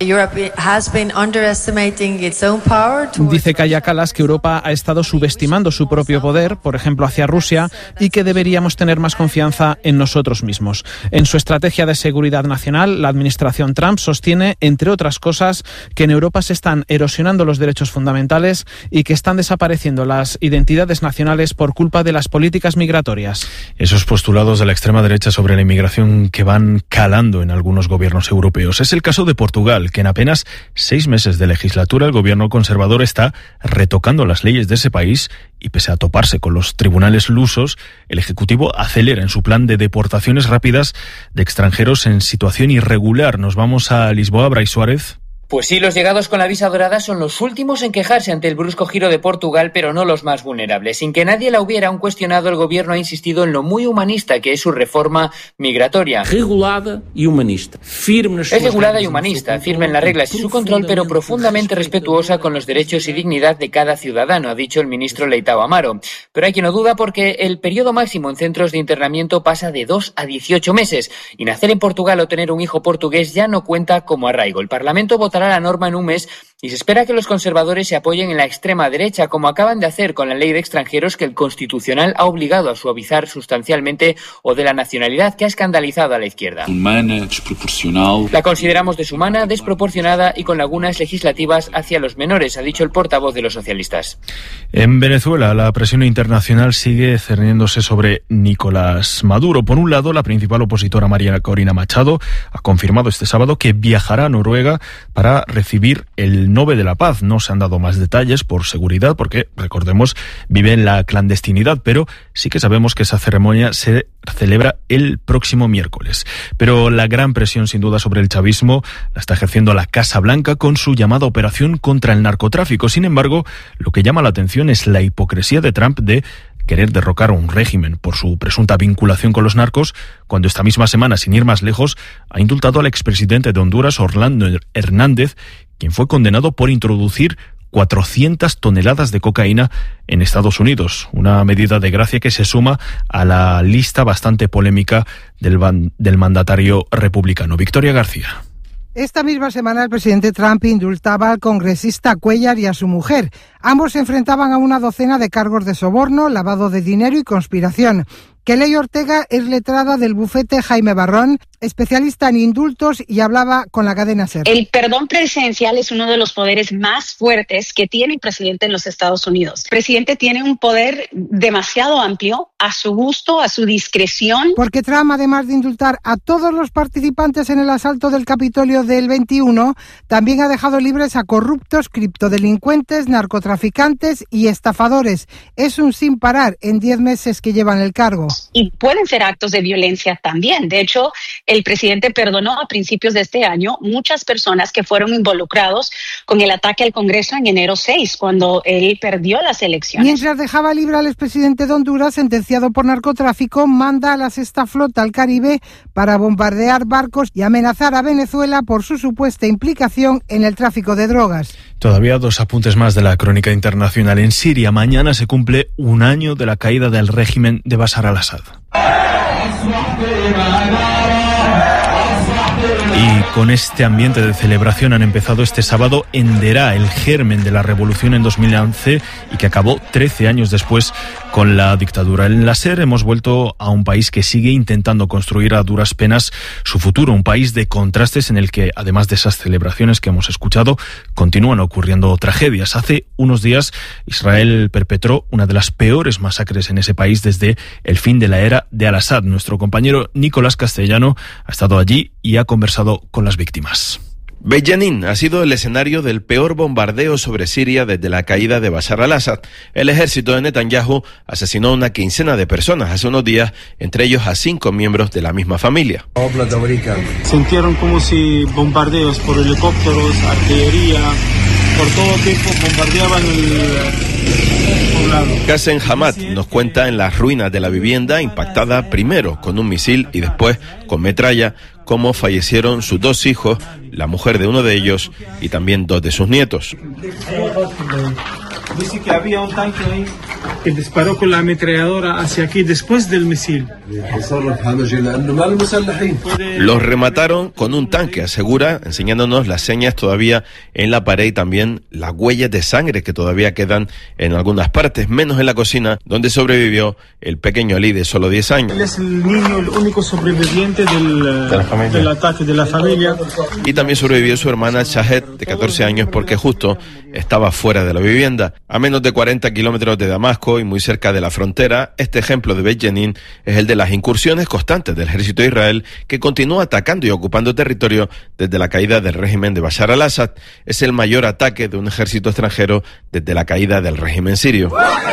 Dice Kaja Kallas que Europa ha estado subestimando su propio poder, por ejemplo hacia Rusia, y que deberíamos tener más confianza en nosotros mismos. En su estrategia de seguridad nacional, la administración Trump sostiene, entre otras cosas, que en Europa se están erosionando los derechos fundamentales y que están desapareciendo las identidades nacionales por culpa de las políticas migratorias. Esos postulados de la extrema derecha sobre la inmigración que van calando en algunos gobiernos europeos. Es el caso de Portugal, que en apenas seis meses de legislatura el gobierno conservador está retocando las leyes de ese país y, pese a toparse con los tribunales lusos, el Ejecutivo acelera en su plan de deportaciones rápidas de extranjeros en situación irregular. Nos vamos a Lisboa, Brais Suárez. Pues sí, los llegados con la visa dorada son los últimos en quejarse ante el brusco giro de Portugal, pero no los más vulnerables. Sin que nadie la hubiera aún cuestionado, el gobierno ha insistido en lo muy humanista que es su reforma migratoria. Regulada y humanista. Firme es regulada y humanista, firme en las reglas y su control, pero profundamente respetuosa con los derechos y dignidad de cada ciudadano, ha dicho el ministro Leitao Amaro. Pero hay quien no duda porque el periodo máximo en centros de internamiento pasa de dos a dieciocho meses y nacer en Portugal o tener un hijo portugués ya no cuenta como arraigo. El Parlamento votará la norma en un mes y se espera que los conservadores se apoyen en la extrema derecha, como acaban de hacer con la ley de extranjeros que el Constitucional ha obligado a suavizar sustancialmente, o de la nacionalidad, que ha escandalizado a la izquierda. Humana, desproporcional. La consideramos deshumana, desproporcionada y con lagunas legislativas hacia los menores, ha dicho el portavoz de los socialistas. En Venezuela, la presión internacional sigue cerniéndose sobre Nicolás Maduro. Por un lado, la principal opositora, María Corina Machado, ha confirmado este sábado que viajará a Noruega para recibir el el Nobel de la Paz. No se han dado más detalles por seguridad, porque, recordemos, vive en la clandestinidad, pero sí que sabemos que esa ceremonia se celebra el próximo miércoles. Pero la gran presión, sin duda, sobre el chavismo la está ejerciendo la Casa Blanca con su llamada Operación contra el Narcotráfico. Sin embargo, lo que llama la atención es la hipocresía de Trump de querer derrocar un régimen por su presunta vinculación con los narcos, cuando esta misma semana, sin ir más lejos, ha indultado al expresidente de Honduras, Orlando Hernández, quien fue condenado por introducir cuatrocientas toneladas de cocaína en Estados Unidos. Una medida de gracia que se suma a la lista bastante polémica del, ban- del mandatario republicano. Victoria García. Esta misma semana el presidente Trump indultaba al congresista Cuellar y a su mujer. Ambos se enfrentaban a una docena de cargos de soborno, lavado de dinero y conspiración. Kelly Ortega es letrada del bufete Jaime Barrón, especialista en indultos, y hablaba con la cadena SER. El perdón presidencial es uno de los poderes más fuertes que tiene el presidente en los Estados Unidos. El presidente tiene un poder demasiado amplio, a su gusto, a su discreción. Porque Trump, además de indultar a todos los participantes en el asalto del Capitolio del veintiuno, también ha dejado libres a corruptos, criptodelincuentes, narcotraficantes y estafadores. Es un sin parar en diez meses que llevan el cargo. Y pueden ser actos de violencia también. De hecho, el presidente perdonó a principios de este año muchas personas que fueron involucrados con el ataque al Congreso en enero seis, cuando él perdió las elecciones. Mientras dejaba libre al expresidente de Honduras, sentenciado por narcotráfico, manda a la sexta flota al Caribe para bombardear barcos y amenazar a Venezuela por su supuesta implicación en el tráfico de drogas. Todavía dos apuntes más de la crónica internacional. En Siria, mañana se cumple un año de la caída del régimen de Bashar al-Assad. Y con este ambiente de celebración han empezado este sábado en Derá, el germen de la revolución en dos mil once y que acabó trece años después con la dictadura. En la SER hemos vuelto a un país que sigue intentando construir a duras penas su futuro, un país de contrastes en el que, además de esas celebraciones que hemos escuchado, continúan ocurriendo tragedias. Hace unos días Israel perpetró una de las peores masacres en ese país desde el fin de la era de Al-Assad. Nuestro compañero Nicolás Castellano ha estado allí y ha conversado con las víctimas. Beit Jenin ha sido el escenario del peor bombardeo sobre Siria desde la caída de Bashar al-Assad. El ejército de Netanyahu asesinó a una quincena de personas hace unos días, entre ellos a cinco miembros de la misma familia. Sintieron como si bombardeos por helicópteros, artillería, por todo tiempo bombardeaban el poblado. Qasem Hamad nos cuenta en las ruinas de la vivienda impactada primero con un misil y después con metralla, cómo fallecieron sus dos hijos, la mujer de uno de ellos y también dos de sus nietos. Dice que había un tanque ahí que disparó con la ametralladora hacia aquí después del misil. Los remataron con un tanque, asegura, enseñándonos las señas todavía en la pared y también las huellas de sangre que todavía quedan en algunas partes, menos en la cocina, donde sobrevivió el pequeño Ali de solo diez años. Él es el niño, el único sobreviviente del, de del ataque de la familia. Y también sobrevivió su hermana Shahed, de catorce años, porque justo estaba fuera de la vivienda. A menos de cuarenta kilómetros de Damasco y muy cerca de la frontera, este ejemplo de Beit Jenin es el de las incursiones constantes del ejército de Israel, que continúa atacando y ocupando territorio desde la caída del régimen de Bashar al-Assad. Es el mayor ataque de un ejército extranjero desde la caída del régimen sirio.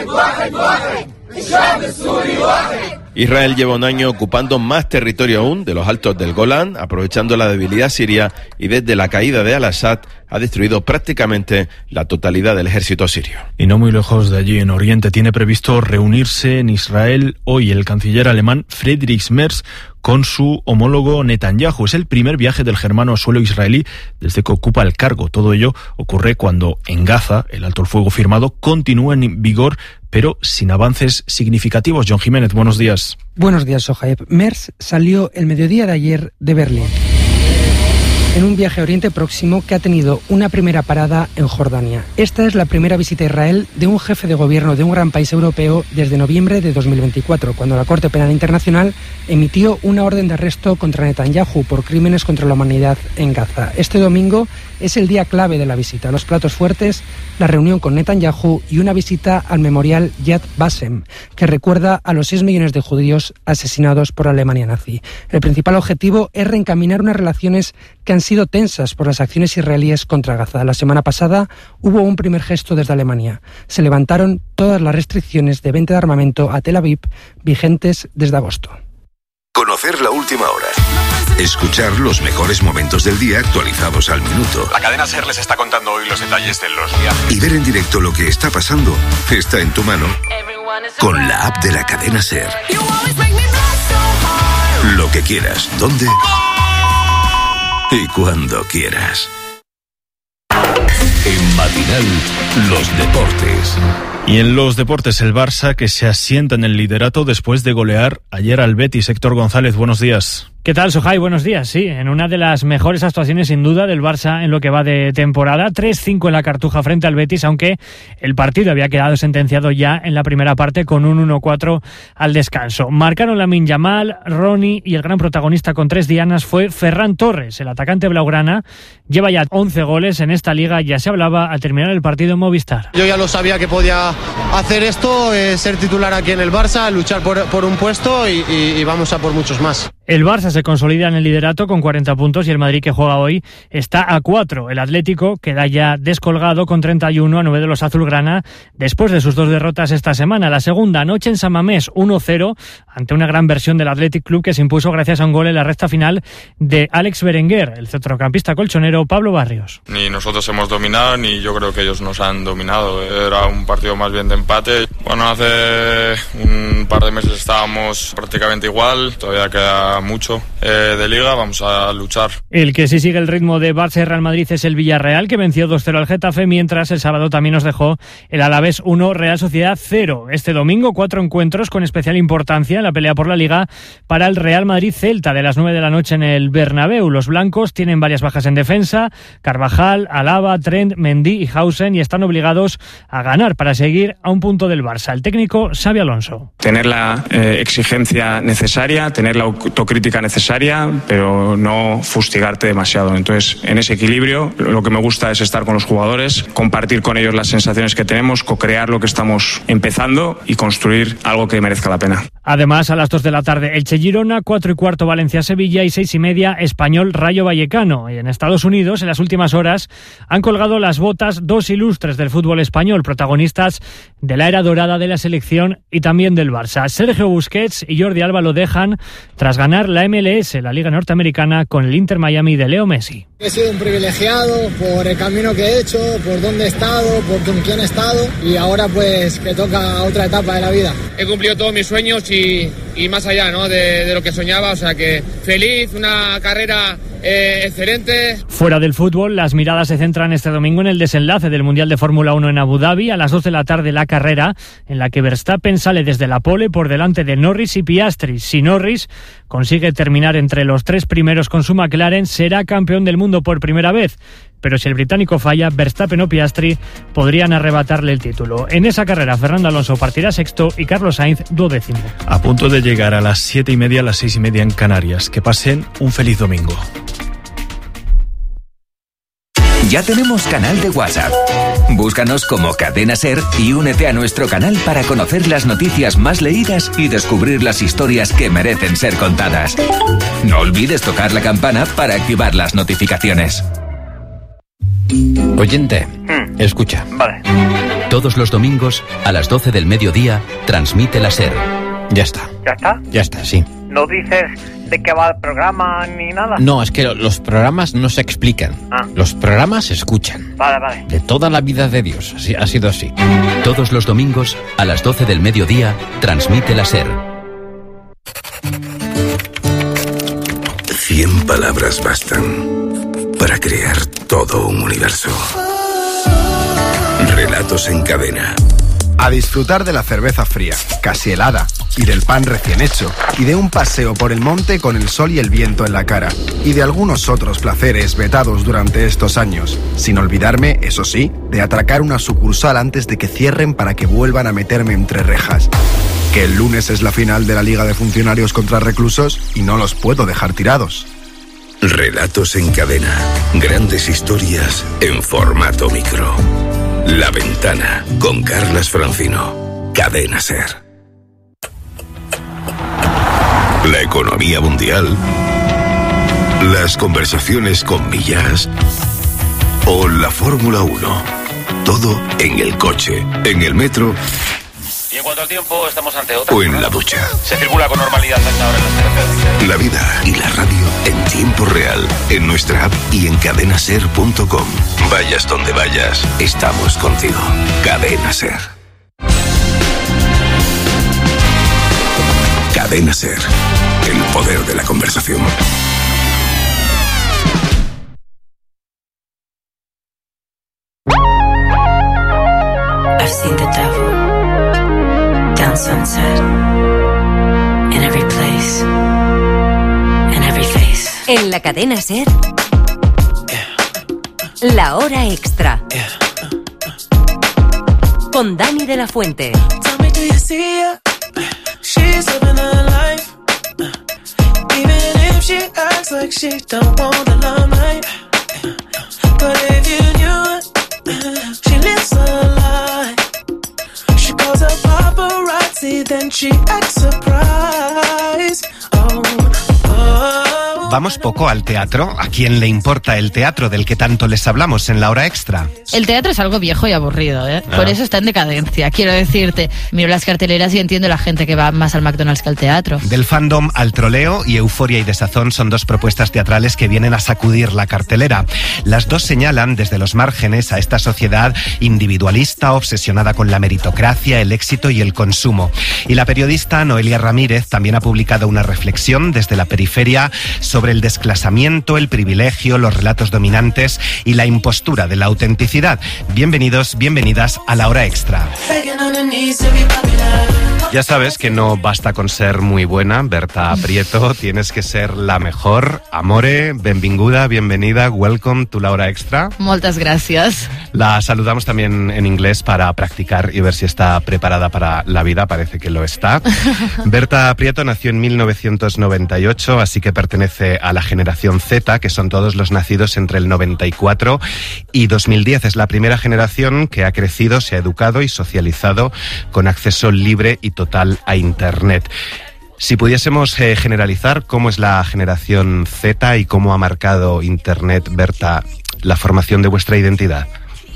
Israel lleva un año ocupando más territorio aún de los altos del Golán, aprovechando la debilidad siria, y desde la caída de Al-Assad ha destruido prácticamente la totalidad del ejército sirio. Y no muy lejos de allí, en Oriente, tiene previsto reunirse en Israel hoy el canciller alemán Friedrich Merz con su homólogo Netanyahu. Es el primer viaje del germano a suelo israelí desde que ocupa el cargo. Todo ello ocurre cuando en Gaza el alto el fuego firmado continúa en vigor, pero sin avances significativos. John Jiménez, buenos días. Buenos días, Sohaib. Merz salió el mediodía de ayer de Berlín en un viaje a Oriente Próximo que ha tenido una primera parada en Jordania. Esta es la primera visita a Israel de un jefe de gobierno de un gran país europeo desde noviembre de dos mil veinticuatro, cuando la Corte Penal Internacional emitió una orden de arresto contra Netanyahu por crímenes contra la humanidad en Gaza. Este domingo es el día clave de la visita. Los platos fuertes, la reunión con Netanyahu y una visita al memorial Yad Vashem, que recuerda a los seis millones de judíos asesinados por la Alemania nazi. El principal objetivo es reencaminar unas relaciones que han sido tensas por las acciones israelíes contra Gaza. La semana pasada hubo un primer gesto desde Alemania. Se levantaron todas las restricciones de venta de armamento a Tel Aviv vigentes desde agosto. Conocer la última hora. Escuchar los mejores momentos del día actualizados al minuto. La cadena SER les está contando hoy los detalles de los viajes. Y ver en directo lo que está pasando está en tu mano con la app de la cadena SER. Lo que quieras, dónde y cuando quieras. En Matinal, los deportes. Y en los deportes, el Barça, que se asienta en el liderato después de golear ayer al Betis. Héctor González, buenos días. ¿Qué tal, Sohai? Buenos días. Sí, en una de las mejores actuaciones sin duda del Barça en lo que va de temporada. tres cinco en la Cartuja frente al Betis, aunque el partido había quedado sentenciado ya en la primera parte con un uno cuatro al descanso. Marcaron Lamine Yamal, Ronnie y el gran protagonista con tres dianas fue Ferran Torres. El atacante blaugrana lleva ya once goles en esta liga. Ya se hablaba al terminar el partido en Movistar. Yo ya lo sabía que podía hacer esto, eh, ser titular aquí en el Barça, luchar por, por un puesto y, y, y vamos a por muchos más. El Barça se consolida en el liderato con cuarenta puntos y el Madrid, que juega hoy, está a cuatro. El Atlético queda ya descolgado con treinta y uno a nueve de los azulgrana después de sus dos derrotas esta semana. La segunda anoche en San Mamés, uno cero, ante una gran versión del Athletic Club que se impuso gracias a un gol en la recta final de Alex Berenguer. El centrocampista colchonero Pablo Barrios. Ni nosotros hemos dominado ni yo creo que ellos nos han dominado. Era un partido más bien de empate. Bueno, hace un par de meses estábamos prácticamente igual, todavía queda mucho eh, de liga, vamos a luchar. El que sí sigue el ritmo de Barça y Real Madrid es el Villarreal, que venció dos cero al Getafe, mientras el sábado también nos dejó el Alavés uno, Real Sociedad cero. Este domingo cuatro encuentros con especial importancia en la pelea por la liga para el Real Madrid-Celta de las nueve de la noche en el Bernabéu. Los blancos tienen varias bajas en defensa, Carvajal, Alaba, Trent, Mendy y Hausen, y están obligados a ganar para seguir a un punto del Barça. El técnico Xabi Alonso. Tener la eh, exigencia necesaria, tener la autocrítica necesaria, pero no fustigarte demasiado. Entonces, en ese equilibrio, lo que me gusta es estar con los jugadores, compartir con ellos las sensaciones que tenemos, co-crear lo que estamos empezando y construir algo que merezca la pena. Además, a las dos de la tarde, Elche Girona, cuatro y cuarto Valencia-Sevilla y seis y media Español Rayo Vallecano. Y en Estados Unidos, en las últimas horas, han colgado las botas dos ilustres del fútbol español, protagonistas de la era dorada de la selección y también del Barça. Sergio Busquets y Jordi Alba lo dejan tras ganar la M L S, la Liga Norteamericana, con el Inter Miami de Leo Messi. He sido un privilegiado por el camino que he hecho, por dónde he estado, por con quién he estado, y ahora pues que toca otra etapa de la vida. He cumplido todos mis sueños y, y más allá, ¿no? de, de lo que soñaba, o sea que feliz, una carrera eh, excelente. Fuera del fútbol, las miradas se centran este domingo en el desenlace del Mundial de Fórmula uno en Abu Dhabi. A las dos de la tarde la carrera en la que Verstappen sale desde la pole por delante de Norris y Piastri. Si Norris consigue terminar entre los tres primeros con su McLaren, será campeón del mundo por primera vez. Pero si el británico falla, Verstappen o Piastri podrían arrebatarle el título. En esa carrera, Fernando Alonso partirá sexto y Carlos Sainz duodécimo. A punto de llegar a las siete y media, a las seis y media en Canarias. Que pasen un feliz domingo. Ya tenemos canal de WhatsApp. Búscanos como Cadena SER y únete a nuestro canal para conocer las noticias más leídas y descubrir las historias que merecen ser contadas. No olvides tocar la campana para activar las notificaciones. Oyente, mm. escucha. Vale. Todos los domingos, a las doce del mediodía, transmite la SER. Ya está. ¿Ya está? Ya está, sí. ¿No dices de qué va el programa ni nada? No, es que los programas no se explican. Ah. Los programas se escuchan. Vale, vale. De toda la vida de Dios, así, ha sido así. Todos los domingos, a las doce del mediodía, transmite la SER. Cien palabras bastan para crear todo un universo. Relatos en cadena. A disfrutar de la cerveza fría, casi helada, y del pan recién hecho, y de un paseo por el monte con el sol y el viento en la cara, y de algunos otros placeres vetados durante estos años, sin olvidarme, eso sí, de atracar una sucursal antes de que cierren para que vuelvan a meterme entre rejas. Que el lunes es la final de la Liga de Funcionarios contra Reclusos y no los puedo dejar tirados. Relatos en cadena. Grandes historias en formato micro. La Ventana, con Carlas Francino. Cadena SER. La economía mundial. las conversaciones con Millás o la Fórmula uno. Todo en el coche, en el metro. Y en cuanto al tiempo, estamos ante otra. O en la ducha. Se circula con normalidad hasta ahora en las carreteras. La vida y la radio en tiempo real, en nuestra app y en cadena ser punto com. Vayas donde vayas, estamos contigo. Cadena Ser. Cadena Ser. El poder de la conversación. I've seen the devil down sunset in every place, in every face. En la cadena Ser, La Hora Extra, con Dani de la Fuente. Tell me, do you see her? She's living her life, even if she acts like she don't want the limelight. But if you knew it, she lives a lie. She calls her paparazzi, then she acts surprised. Oh, oh. Vamos poco al teatro. ¿A quién le importa el teatro del que tanto les hablamos en La Hora Extra? El teatro es algo viejo y aburrido, ¿eh? Ah. Por eso está en decadencia. Quiero decirte, miro las carteleras y entiendo la gente que va más al McDonald's que al teatro. Del fandom al troleo y Euforia y Desazón son dos propuestas teatrales que vienen a sacudir la cartelera. Las dos señalan desde los márgenes a esta sociedad individualista, obsesionada con la meritocracia, el éxito y el consumo. Y la periodista Noelia Ramírez también ha publicado una reflexión desde la periferia sobre el desclasamiento, el privilegio, los relatos dominantes y la impostura de la autenticidad. Bienvenidos, bienvenidas a La Hora Extra. Ya sabes que no basta con ser muy buena, Berta Prieto, tienes que ser la mejor. Amore, benvinguda, bienvenida, welcome to La Hora Extra. Moltes gràcies. La saludamos también en inglés para practicar y ver si está preparada para la vida, parece que lo está. Berta Prieto nació en mil novecientos noventa y ocho, así que pertenece a la generación Z, que son todos los nacidos entre el noventa y cuatro y dos mil diez. Es la primera generación que ha crecido, se ha educado y socializado con acceso libre y total a Internet. Si pudiésemos eh, generalizar cómo es la generación Z y cómo ha marcado Internet, Berta, la formación de vuestra identidad.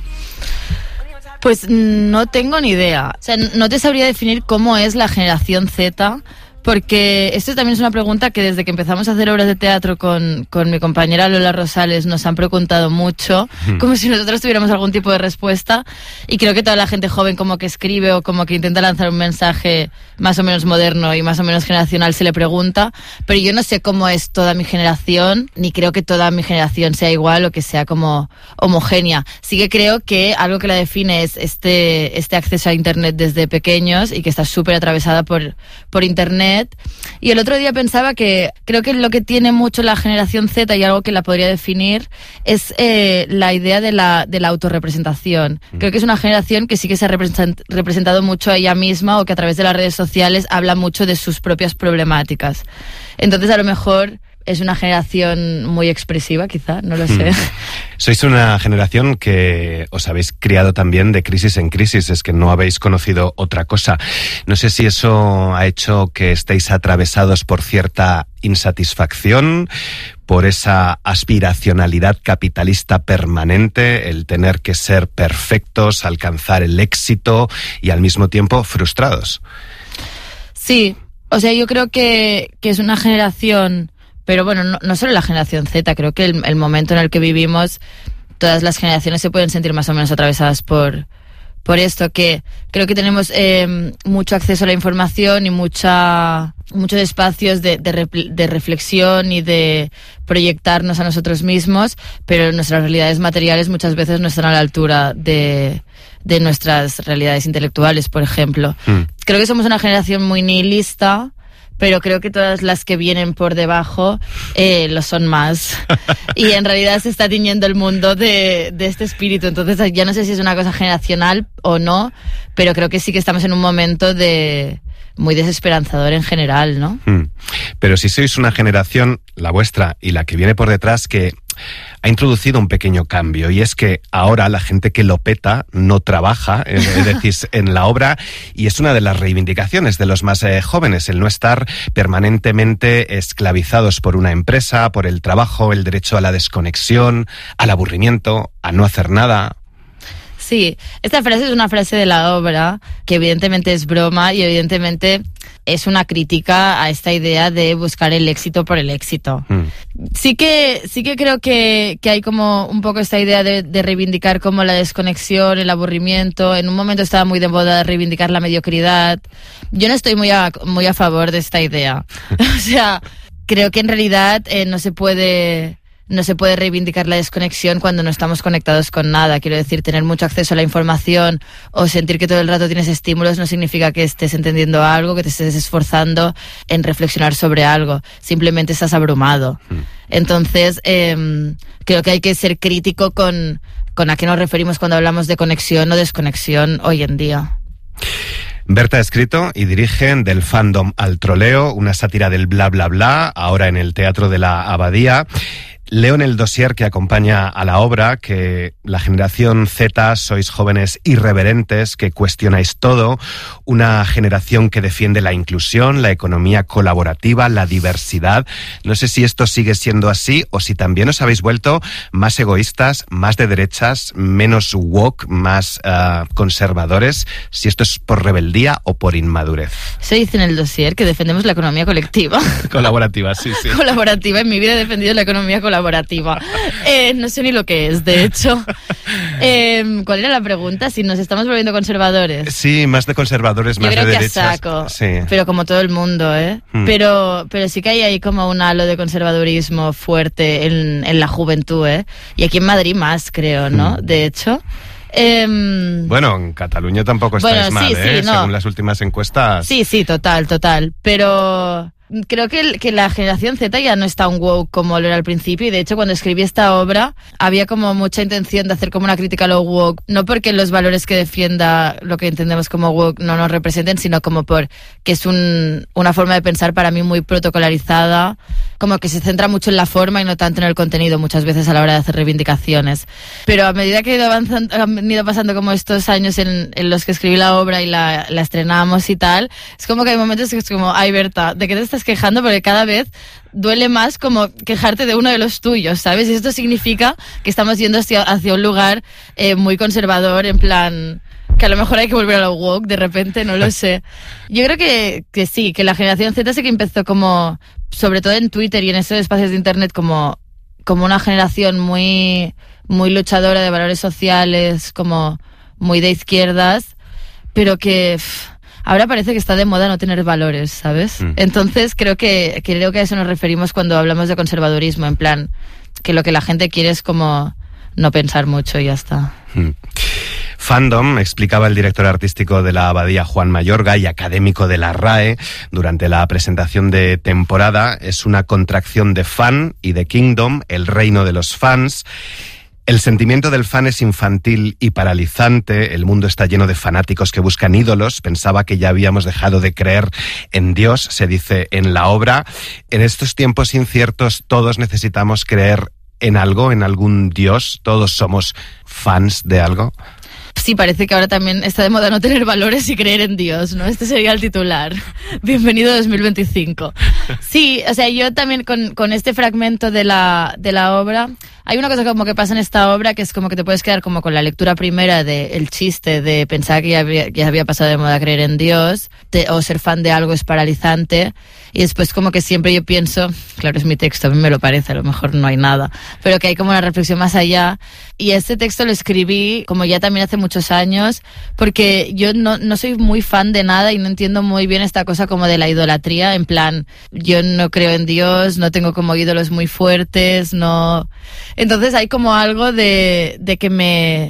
Pues no tengo ni idea. O sea, no te sabría definir cómo es la generación Z, porque esto también es una pregunta que desde que empezamos a hacer obras de teatro con, con mi compañera Lola Rosales nos han preguntado mucho, mm. como si nosotros tuviéramos algún tipo de respuesta, y creo que toda la gente joven como que escribe o como que intenta lanzar un mensaje más o menos moderno y más o menos generacional se le pregunta, pero yo no sé cómo es toda mi generación, ni creo que toda mi generación sea igual o que sea como homogénea. Sí que creo que algo que la define es este, este acceso a Internet desde pequeños y que está súper atravesada por, por Internet. Y el otro día pensaba que creo que lo que tiene mucho la generación Z y algo que la podría definir es eh, la idea de la, de la autorrepresentación. Creo que es una generación que sí que se ha represent, representado mucho a ella misma o que a través de las redes sociales habla mucho de sus propias problemáticas. Entonces a lo mejor es una generación muy expresiva, quizá, no lo sé. Sois una generación que os habéis criado también de crisis en crisis, es que no habéis conocido otra cosa. No sé si eso ha hecho que estéis atravesados por cierta insatisfacción, por esa aspiracionalidad capitalista permanente, el tener que ser perfectos, alcanzar el éxito y al mismo tiempo frustrados. Sí, o sea, yo creo que, que es una generación... Pero bueno, no, no solo la generación Z, creo que el, el momento en el que vivimos, todas las generaciones se pueden sentir más o menos atravesadas por, por esto, que creo que tenemos eh, mucho acceso a la información y mucha, muchos espacios de, de, de reflexión y de proyectarnos a nosotros mismos, pero nuestras realidades materiales muchas veces no están a la altura de, de nuestras realidades intelectuales, por ejemplo. Mm. Creo que somos una generación muy nihilista, pero creo que todas las que vienen por debajo eh, lo son más. Y en realidad se está tiñendo el mundo de, de este espíritu. Entonces ya no sé si es una cosa generacional o no, pero creo que sí que estamos en un momento de, muy desesperanzador en general, ¿no? Mm. Pero si sois una generación, la vuestra y la que viene por detrás, que ha introducido un pequeño cambio, y es que ahora la gente que lo peta no trabaja, es decir, en la obra, y es una de las reivindicaciones de los más eh, jóvenes, el no estar permanentemente esclavizados por una empresa, por el trabajo, el derecho a la desconexión, al aburrimiento, a no hacer nada. Sí, esta frase es una frase de la obra que evidentemente es broma y evidentemente es una crítica a esta idea de buscar el éxito por el éxito. Mm. Sí que sí que creo que, que hay como un poco esta idea de, de reivindicar como la desconexión, el aburrimiento. En un momento estaba muy de moda reivindicar la mediocridad. Yo no estoy muy a, muy a favor de esta idea. O sea, creo que en realidad eh, no se puede... No se puede reivindicar la desconexión cuando no estamos conectados con nada. Quiero decir, tener mucho acceso a la información o sentir que todo el rato tienes estímulos no significa que estés entendiendo algo, que te estés esforzando en reflexionar sobre algo. Simplemente estás abrumado. Mm. Entonces, eh, creo que hay que ser crítico con, con a qué nos referimos cuando hablamos de conexión o desconexión hoy en día. Berta ha escrito y dirige Del fandom al troleo, una sátira del bla bla bla, ahora en el Teatro de la Abadía. Leo en el dossier que acompaña a la obra que la generación Z sois jóvenes irreverentes, que cuestionáis todo, una generación que defiende la inclusión, la economía colaborativa, la diversidad. No sé si esto sigue siendo así o si también os habéis vuelto más egoístas, más de derechas, menos woke, más uh, conservadores, si esto es por rebeldía o por inmadurez. Se dice en el dossier que defendemos la economía colectiva. Colaborativa, sí, sí. Colaborativa, en mi vida he defendido la economía colaborativa. Colaborativa. Eh, no sé ni lo que es, de hecho. Eh, ¿Cuál era la pregunta? Si nos estamos volviendo conservadores. Sí, más de conservadores, Yo más creo de que derechas. A saco, sí. Pero como todo el mundo, ¿eh? Hmm. Pero, pero sí que hay ahí como un halo de conservadurismo fuerte en, en la juventud, ¿eh? Y aquí en Madrid más, creo, ¿no? Hmm. De hecho. Eh, bueno, en Cataluña tampoco estáis bueno, mal, sí, ¿eh? Sí, no. Según las últimas encuestas. Sí, sí, total, total. Pero creo que, el, que la generación Z ya no es tan woke como lo era al principio, y de hecho cuando escribí esta obra había como mucha intención de hacer como una crítica a lo woke, no porque los valores que defienda lo que entendemos como woke no nos representen, sino como por que es un, una forma de pensar para mí muy protocolarizada, como que se centra mucho en la forma y no tanto en el contenido muchas veces a la hora de hacer reivindicaciones. Pero a medida que he ido avanzando, han ido pasando como estos años en, en los que escribí la obra y la, la estrenamos y tal, es como que hay momentos que es como, ay Berta, ¿de qué te estás quejando? Porque cada vez duele más como quejarte de uno de los tuyos, ¿sabes? Y esto significa que estamos yendo hacia, hacia un lugar eh, muy conservador, en plan que a lo mejor hay que volver a lo woke de repente, no lo sé. Yo creo que, que sí, que la generación Z sí que empezó como, sobre todo en Twitter y en esos espacios de internet, como, como una generación muy, muy luchadora de valores sociales, como muy de izquierdas, pero que pff, ahora parece que está de moda no tener valores, ¿sabes? Mm. Entonces creo que, creo que a eso nos referimos cuando hablamos de conservadurismo, en plan, que lo que la gente quiere es como no pensar mucho y ya está. Mm. Fandom, explicaba el director artístico de la Abadía, Juan Mayorga, y académico de la R A E, durante la presentación de temporada, es una contracción de fan y de kingdom, el reino de los fans. El sentimiento del fan es infantil y paralizante, el mundo está lleno de fanáticos que buscan ídolos, pensaba que ya habíamos dejado de creer en Dios, se dice en la obra. En estos tiempos inciertos todos necesitamos creer en algo, en algún Dios, todos somos fans de algo. Sí, parece que ahora también está de moda no tener valores y creer en Dios, ¿no? Este sería el titular. Bienvenido dos mil veinticinco. Sí, o sea, yo también con, con este fragmento de la, de la obra, hay una cosa como que pasa en esta obra que es como que te puedes quedar como con la lectura primera del chiste de pensar que ya había, ya había pasado de moda creer en Dios, de, o ser fan de algo es paralizante, y después como que siempre yo pienso, claro, es mi texto, a mí me lo parece, a lo mejor no hay nada, pero que hay como una reflexión más allá, y este texto lo escribí como ya también hace muchos años, porque yo no, no soy muy fan de nada y no entiendo muy bien esta cosa como de la idolatría, en plan, yo no creo en Dios, no tengo como ídolos muy fuertes, no... Entonces hay como algo de, de que me...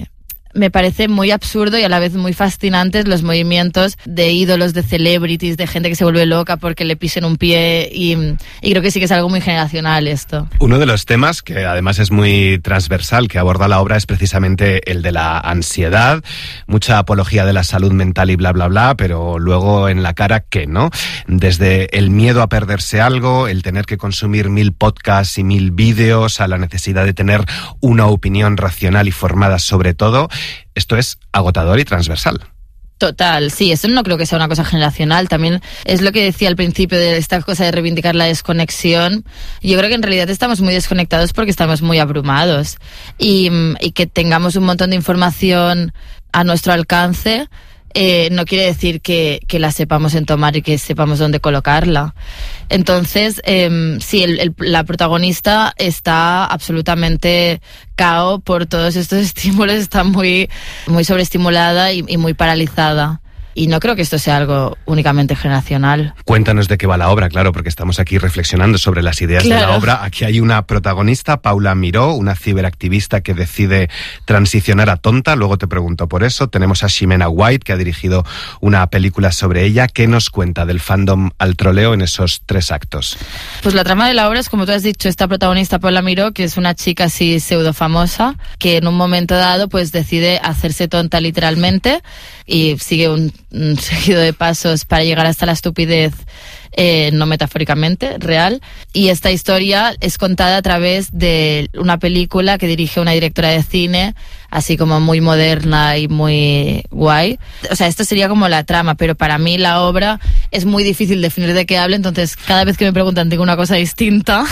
me parece muy absurdo y a la vez muy fascinantes los movimientos de ídolos, de celebrities, de gente que se vuelve loca porque le pisen un pie y, y creo que sí que es algo muy generacional esto. Uno de los temas que además es muy transversal que aborda la obra es precisamente el de la ansiedad, mucha apología de la salud mental y bla bla bla, pero luego en la cara ¿qué, no? Desde el miedo a perderse algo, el tener que consumir mil podcasts y mil vídeos, a la necesidad de tener una opinión racional y formada sobre todo. Esto es agotador y transversal. Total, sí, eso no creo que sea una cosa generacional, también es lo que decía al principio de esta cosa de reivindicar la desconexión. Yo creo que en realidad estamos muy desconectados porque estamos muy abrumados y, y que tengamos un montón de información a nuestro alcance eh, no quiere decir que, que la sepamos entomar y que sepamos dónde colocarla. Entonces, eh, sí, el, el, la protagonista está absolutamente cao por todos estos estímulos, está muy, muy sobreestimulada y, y muy paralizada. Y no creo que esto sea algo únicamente generacional. Cuéntanos de qué va la obra, claro, porque estamos aquí reflexionando sobre las ideas claro. de la obra. Aquí hay una protagonista, Paula Miró, una ciberactivista que decide transicionar a tonta. Luego te pregunto por eso. Tenemos a Ximena White, que ha dirigido una película sobre ella. ¿Qué nos cuenta del fandom al troleo en esos tres actos? Pues la trama de la obra es, como tú has dicho, esta protagonista, Paula Miró, que es una chica así pseudo famosa, que en un momento dado pues decide hacerse tonta literalmente y sigue un un seguido de pasos para llegar hasta la estupidez, eh, no metafóricamente, real. Y esta historia es contada a través de una película que dirige una directora de cine, así como muy moderna y muy guay. O sea, esto sería como la trama, pero para mí la obra es muy difícil definir de qué habla, entonces cada vez que me preguntan digo una cosa distinta,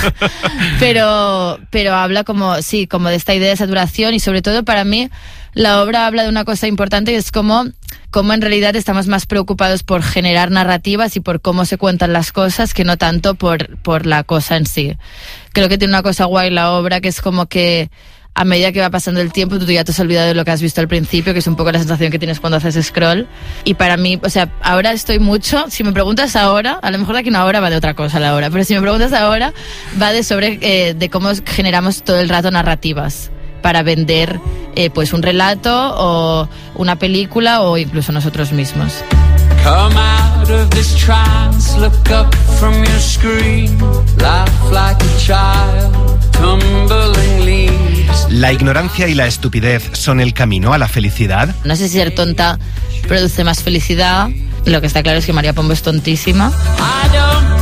pero, pero habla como, sí, como de esta idea de saturación y sobre todo para mí la obra habla de una cosa importante, que es como, como en realidad estamos más preocupados por generar narrativas y por cómo se cuentan las cosas que no tanto por, por la cosa en sí. Creo que tiene una cosa guay la obra, que es como que a medida que va pasando el tiempo, tú ya te has olvidado de lo que has visto al principio, que es un poco la sensación que tienes cuando haces scroll. Y para mí, o sea, ahora estoy mucho, si me preguntas ahora, a lo mejor de aquí a una hora va de otra cosa la hora, pero si me preguntas ahora, va de sobre eh, de cómo generamos todo el rato narrativas para vender eh, pues un relato o una película o incluso nosotros mismos. Come out of this trance, look up from your screen, laugh like a child, tumbling leaves. ¿La ignorancia y la estupidez son el camino a la felicidad? No sé si ser tonta produce más felicidad. Lo que está claro es que María Pombo es tontísima. I don't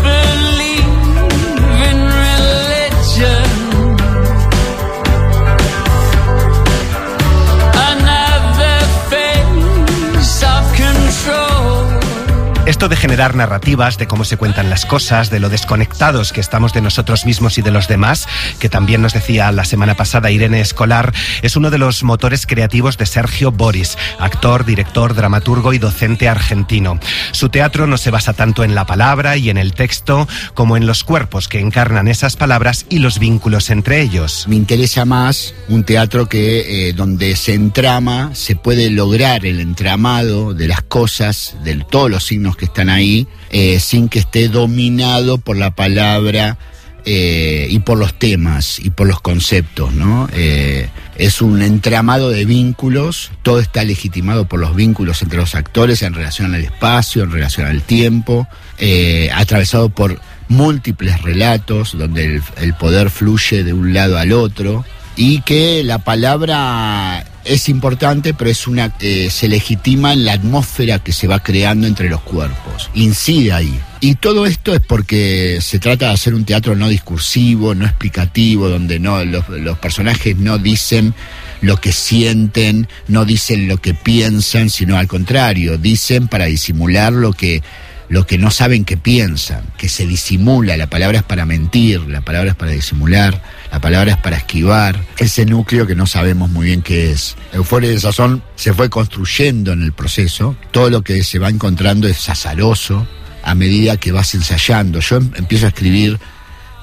believe in religion. Esto de generar narrativas, de cómo se cuentan las cosas, de lo desconectados que estamos de nosotros mismos y de los demás, que también nos decía la semana pasada Irene Escolar, es uno de los motores creativos de Sergio Boris, actor, director, dramaturgo y docente argentino. Su teatro no se basa tanto en la palabra y en el texto, como en los cuerpos que encarnan esas palabras y los vínculos entre ellos. Me interesa más un teatro que eh, donde se entrama, se puede lograr el entramado de las cosas, de todos los signos que están ahí, eh, sin que esté dominado por la palabra eh, y por los temas y por los conceptos, ¿no? Eh, es un entramado de vínculos, todo está legitimado por los vínculos entre los actores en relación al espacio, en relación al tiempo, eh, atravesado por múltiples relatos donde el, el poder fluye de un lado al otro, y que la palabra es importante, pero es una eh, se legitima en la atmósfera que se va creando entre los cuerpos, incide ahí. Y todo esto es porque se trata de hacer un teatro no discursivo, no explicativo, donde no los, los personajes no dicen lo que sienten, no dicen lo que piensan, sino al contrario, dicen para disimular lo que lo que no saben que piensan, que se disimula. La palabra es para mentir, la palabra es para disimular, la palabra es para esquivar ese núcleo que no sabemos muy bien qué es. Euforia y Desazón se fue construyendo en el proceso, todo lo que se va encontrando es azaroso a medida que vas ensayando. Yo empiezo a escribir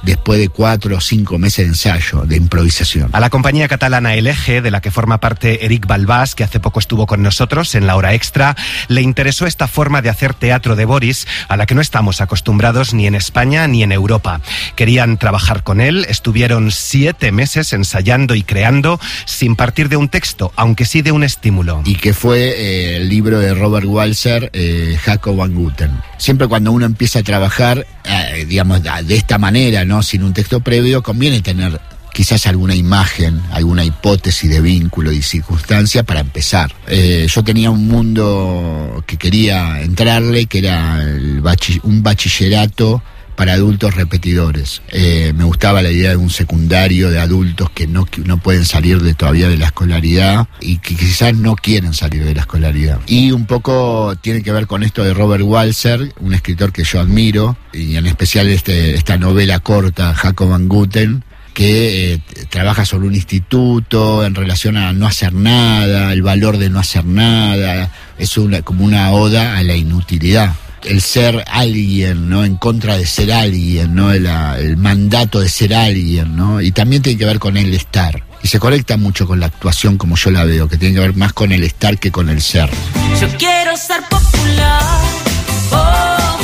después de cuatro o cinco meses de ensayo, de improvisación. A la compañía catalana El Eje, de la que forma parte Eric Balbás, que hace poco estuvo con nosotros en la hora extra, le interesó esta forma de hacer teatro de Boris, a la que no estamos acostumbrados ni en España ni en Europa. Querían trabajar con él, estuvieron siete meses ensayando y creando, sin partir de un texto, aunque sí de un estímulo. Y que fue eh, el libro de Robert Walser, eh, Jacob van Gutten. Siempre cuando uno empieza a trabajar, eh, digamos, de esta manera, ¿no? Sin un texto previo, conviene tener quizás alguna imagen, alguna hipótesis de vínculo y circunstancia para empezar. Eh, yo tenía un mundo que quería entrarle, que era el bachi- un bachillerato para adultos repetidores. Eh, me gustaba la idea de un secundario de adultos que no, que no pueden salir de todavía de la escolaridad y que quizás no quieren salir de la escolaridad. Y un poco tiene que ver con esto de Robert Walser, un escritor que yo admiro, y en especial este, esta novela corta, Jacob van Gutten, que eh, trabaja sobre un instituto en relación a no hacer nada, el valor de no hacer nada. Es una, como una oda a la inutilidad. El ser alguien, ¿no? En contra de ser alguien, ¿no? El, el mandato de ser alguien, ¿no? Y también tiene que ver con el estar. Y se conecta mucho con la actuación como yo la veo, que tiene que ver más con el estar que con el ser. Yo quiero ser popular, popular,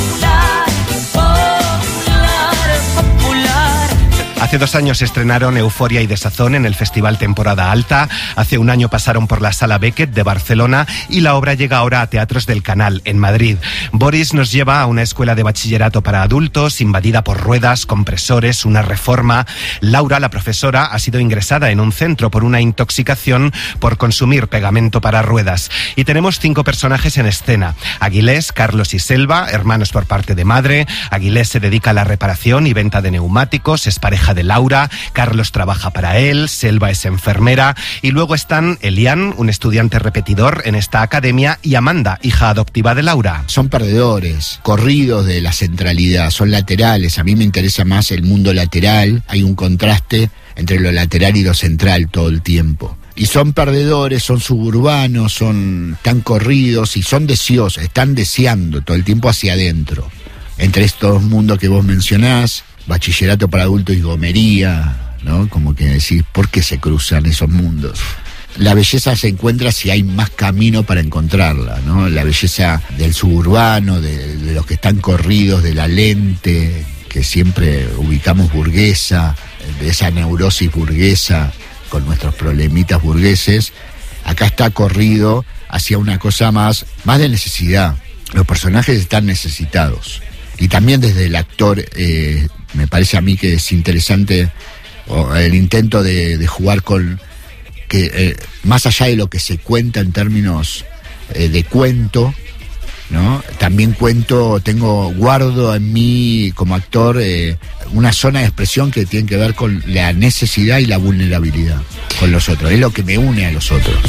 popular, popular. Hace dos años estrenaron Euforia y Desazón en el Festival Temporada Alta, hace un año pasaron por la Sala Beckett de Barcelona y la obra llega ahora a Teatros del Canal, en Madrid. Boris nos lleva a una escuela de bachillerato para adultos, invadida por ruedas, compresores, una reforma. Laura, la profesora, ha sido ingresada en un centro por una intoxicación por consumir pegamento para ruedas. Y tenemos cinco personajes en escena. Aguilés, Carlos y Selva, hermanos por parte de madre. Aguilés se dedica a la reparación y venta de neumáticos, es pareja de Laura, Carlos trabaja para él, Selva es enfermera, y luego están Elian, un estudiante repetidor en esta academia, y Amanda, hija adoptiva de Laura. Son perdedores, corridos de la centralidad, son laterales. A mí me interesa más el mundo lateral, hay un contraste entre lo lateral y lo central todo el tiempo. Y son perdedores, son suburbanos, son tan corridos y son deseosos, están deseando todo el tiempo hacia adentro. Entre estos mundos que vos mencionás, bachillerato para adultos y gomería, ¿no? Como que decís, ¿por qué se cruzan esos mundos? La belleza se encuentra si hay más camino para encontrarla, ¿no? La belleza del suburbano, de, de los que están corridos, de la lente, que siempre ubicamos burguesa, de esa neurosis burguesa con nuestros problemitas burgueses. Acá está corrido hacia una cosa más, más de necesidad. Los personajes están necesitados. Y también desde el actor, eh, me parece a mí que es interesante o, el intento de, de jugar con, que eh, más allá de lo que se cuenta en términos eh, de cuento, ¿no? También cuento, tengo, guardo en mí como actor eh, una zona de expresión que tiene que ver con la necesidad y la vulnerabilidad con los otros. Es lo que me une a los otros.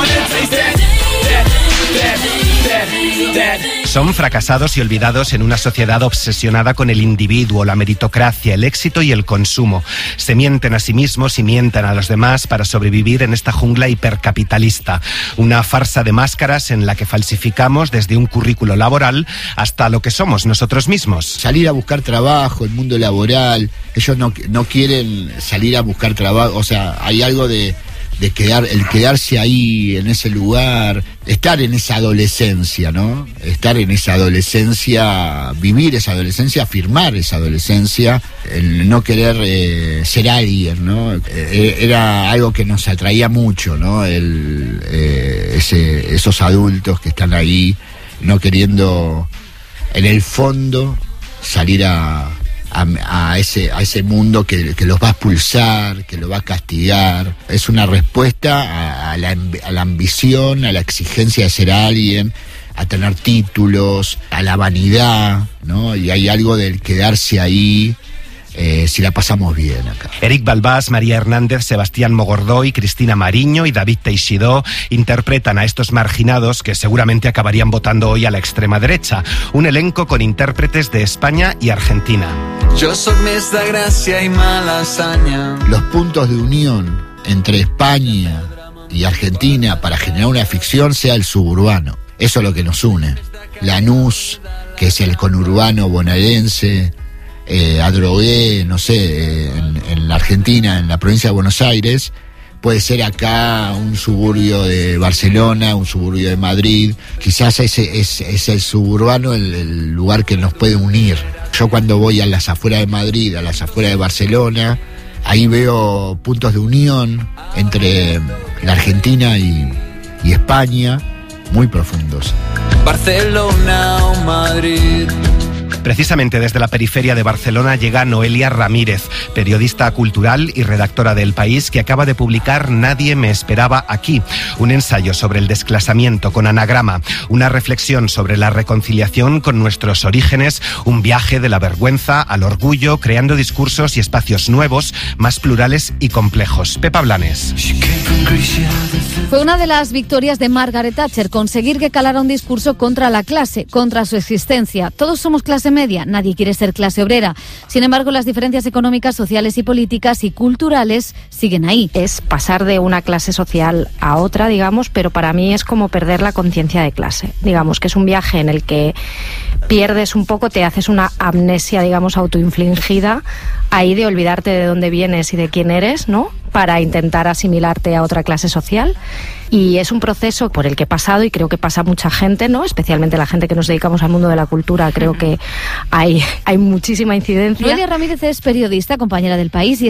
Son fracasados y olvidados en una sociedad obsesionada con el individuo, la meritocracia, el éxito y el consumo. Se mienten a sí mismos y mienten a los demás para sobrevivir en esta jungla hipercapitalista. Una farsa de máscaras en la que falsificamos desde un currículo laboral hasta lo que somos nosotros mismos. Salir a buscar trabajo, el mundo laboral, ellos no, no quieren salir a buscar trabajo, o sea, hay algo de... de quedar, el quedarse ahí en ese lugar, estar en esa adolescencia, ¿no? Estar en esa adolescencia, vivir esa adolescencia, afirmar esa adolescencia, el no querer eh, ser alguien, ¿no? Eh, era algo que nos atraía mucho, ¿no? El, eh, ese, esos adultos que están ahí no queriendo, en el fondo, salir a... A, a ese a ese mundo que, que los va a expulsar, que los va a castigar. Es una respuesta a, a, la, a la ambición, a la exigencia de ser alguien, a tener títulos, a la vanidad, ¿no? Y hay algo del quedarse ahí, eh, si la pasamos bien acá. Eric Balbás, María Hernández, Sebastián Mogordoy, Cristina Mariño y David Teixidó interpretan a estos marginados que seguramente acabarían votando hoy a la extrema derecha. Un elenco con intérpretes de España y Argentina. Yo soy més de Gràcia y Malasaña. Los puntos de unión entre España y Argentina para generar una ficción sea el suburbano. Eso es lo que nos une. Lanús, que es el conurbano bonaerense, eh, Adrogué, no sé, eh, en, en la Argentina, en la provincia de Buenos Aires, puede ser acá un suburbio de Barcelona, un suburbio de Madrid. Quizás ese es, es el suburbano el, el lugar que nos puede unir. Yo cuando voy a las afueras de Madrid, a las afueras de Barcelona, ahí veo puntos de unión entre la Argentina y, y España muy profundos. Barcelona o Madrid. Precisamente desde la periferia de Barcelona llega Noelia Ramírez, periodista cultural y redactora del País, que acaba de publicar Nadie me esperaba aquí, un ensayo sobre el desclasamiento con anagrama, una reflexión sobre la reconciliación con nuestros orígenes, un viaje de la vergüenza al orgullo, creando discursos y espacios nuevos, más plurales y complejos. Pepa Blanes. Fue una de las victorias de Margaret Thatcher, conseguir que calara un discurso contra la clase, contra su existencia. Todos somos clase media, nadie quiere ser clase obrera. Sin embargo, las diferencias económicas, sociales y políticas y culturales siguen ahí. Es pasar de una clase social a otra, digamos, pero para mí es como perder la conciencia de clase. Digamos que es un viaje en el que pierdes un poco, te haces una amnesia, digamos, autoinfligida, ahí de olvidarte de dónde vienes y de quién eres, ¿no?, para intentar asimilarte a otra clase social. Y es un proceso por el que he pasado y creo que pasa mucha gente, ¿no?, especialmente la gente que nos dedicamos al mundo de la cultura. Creo que hay, hay muchísima incidencia. Noelia Ramírez es periodista, compañera del País y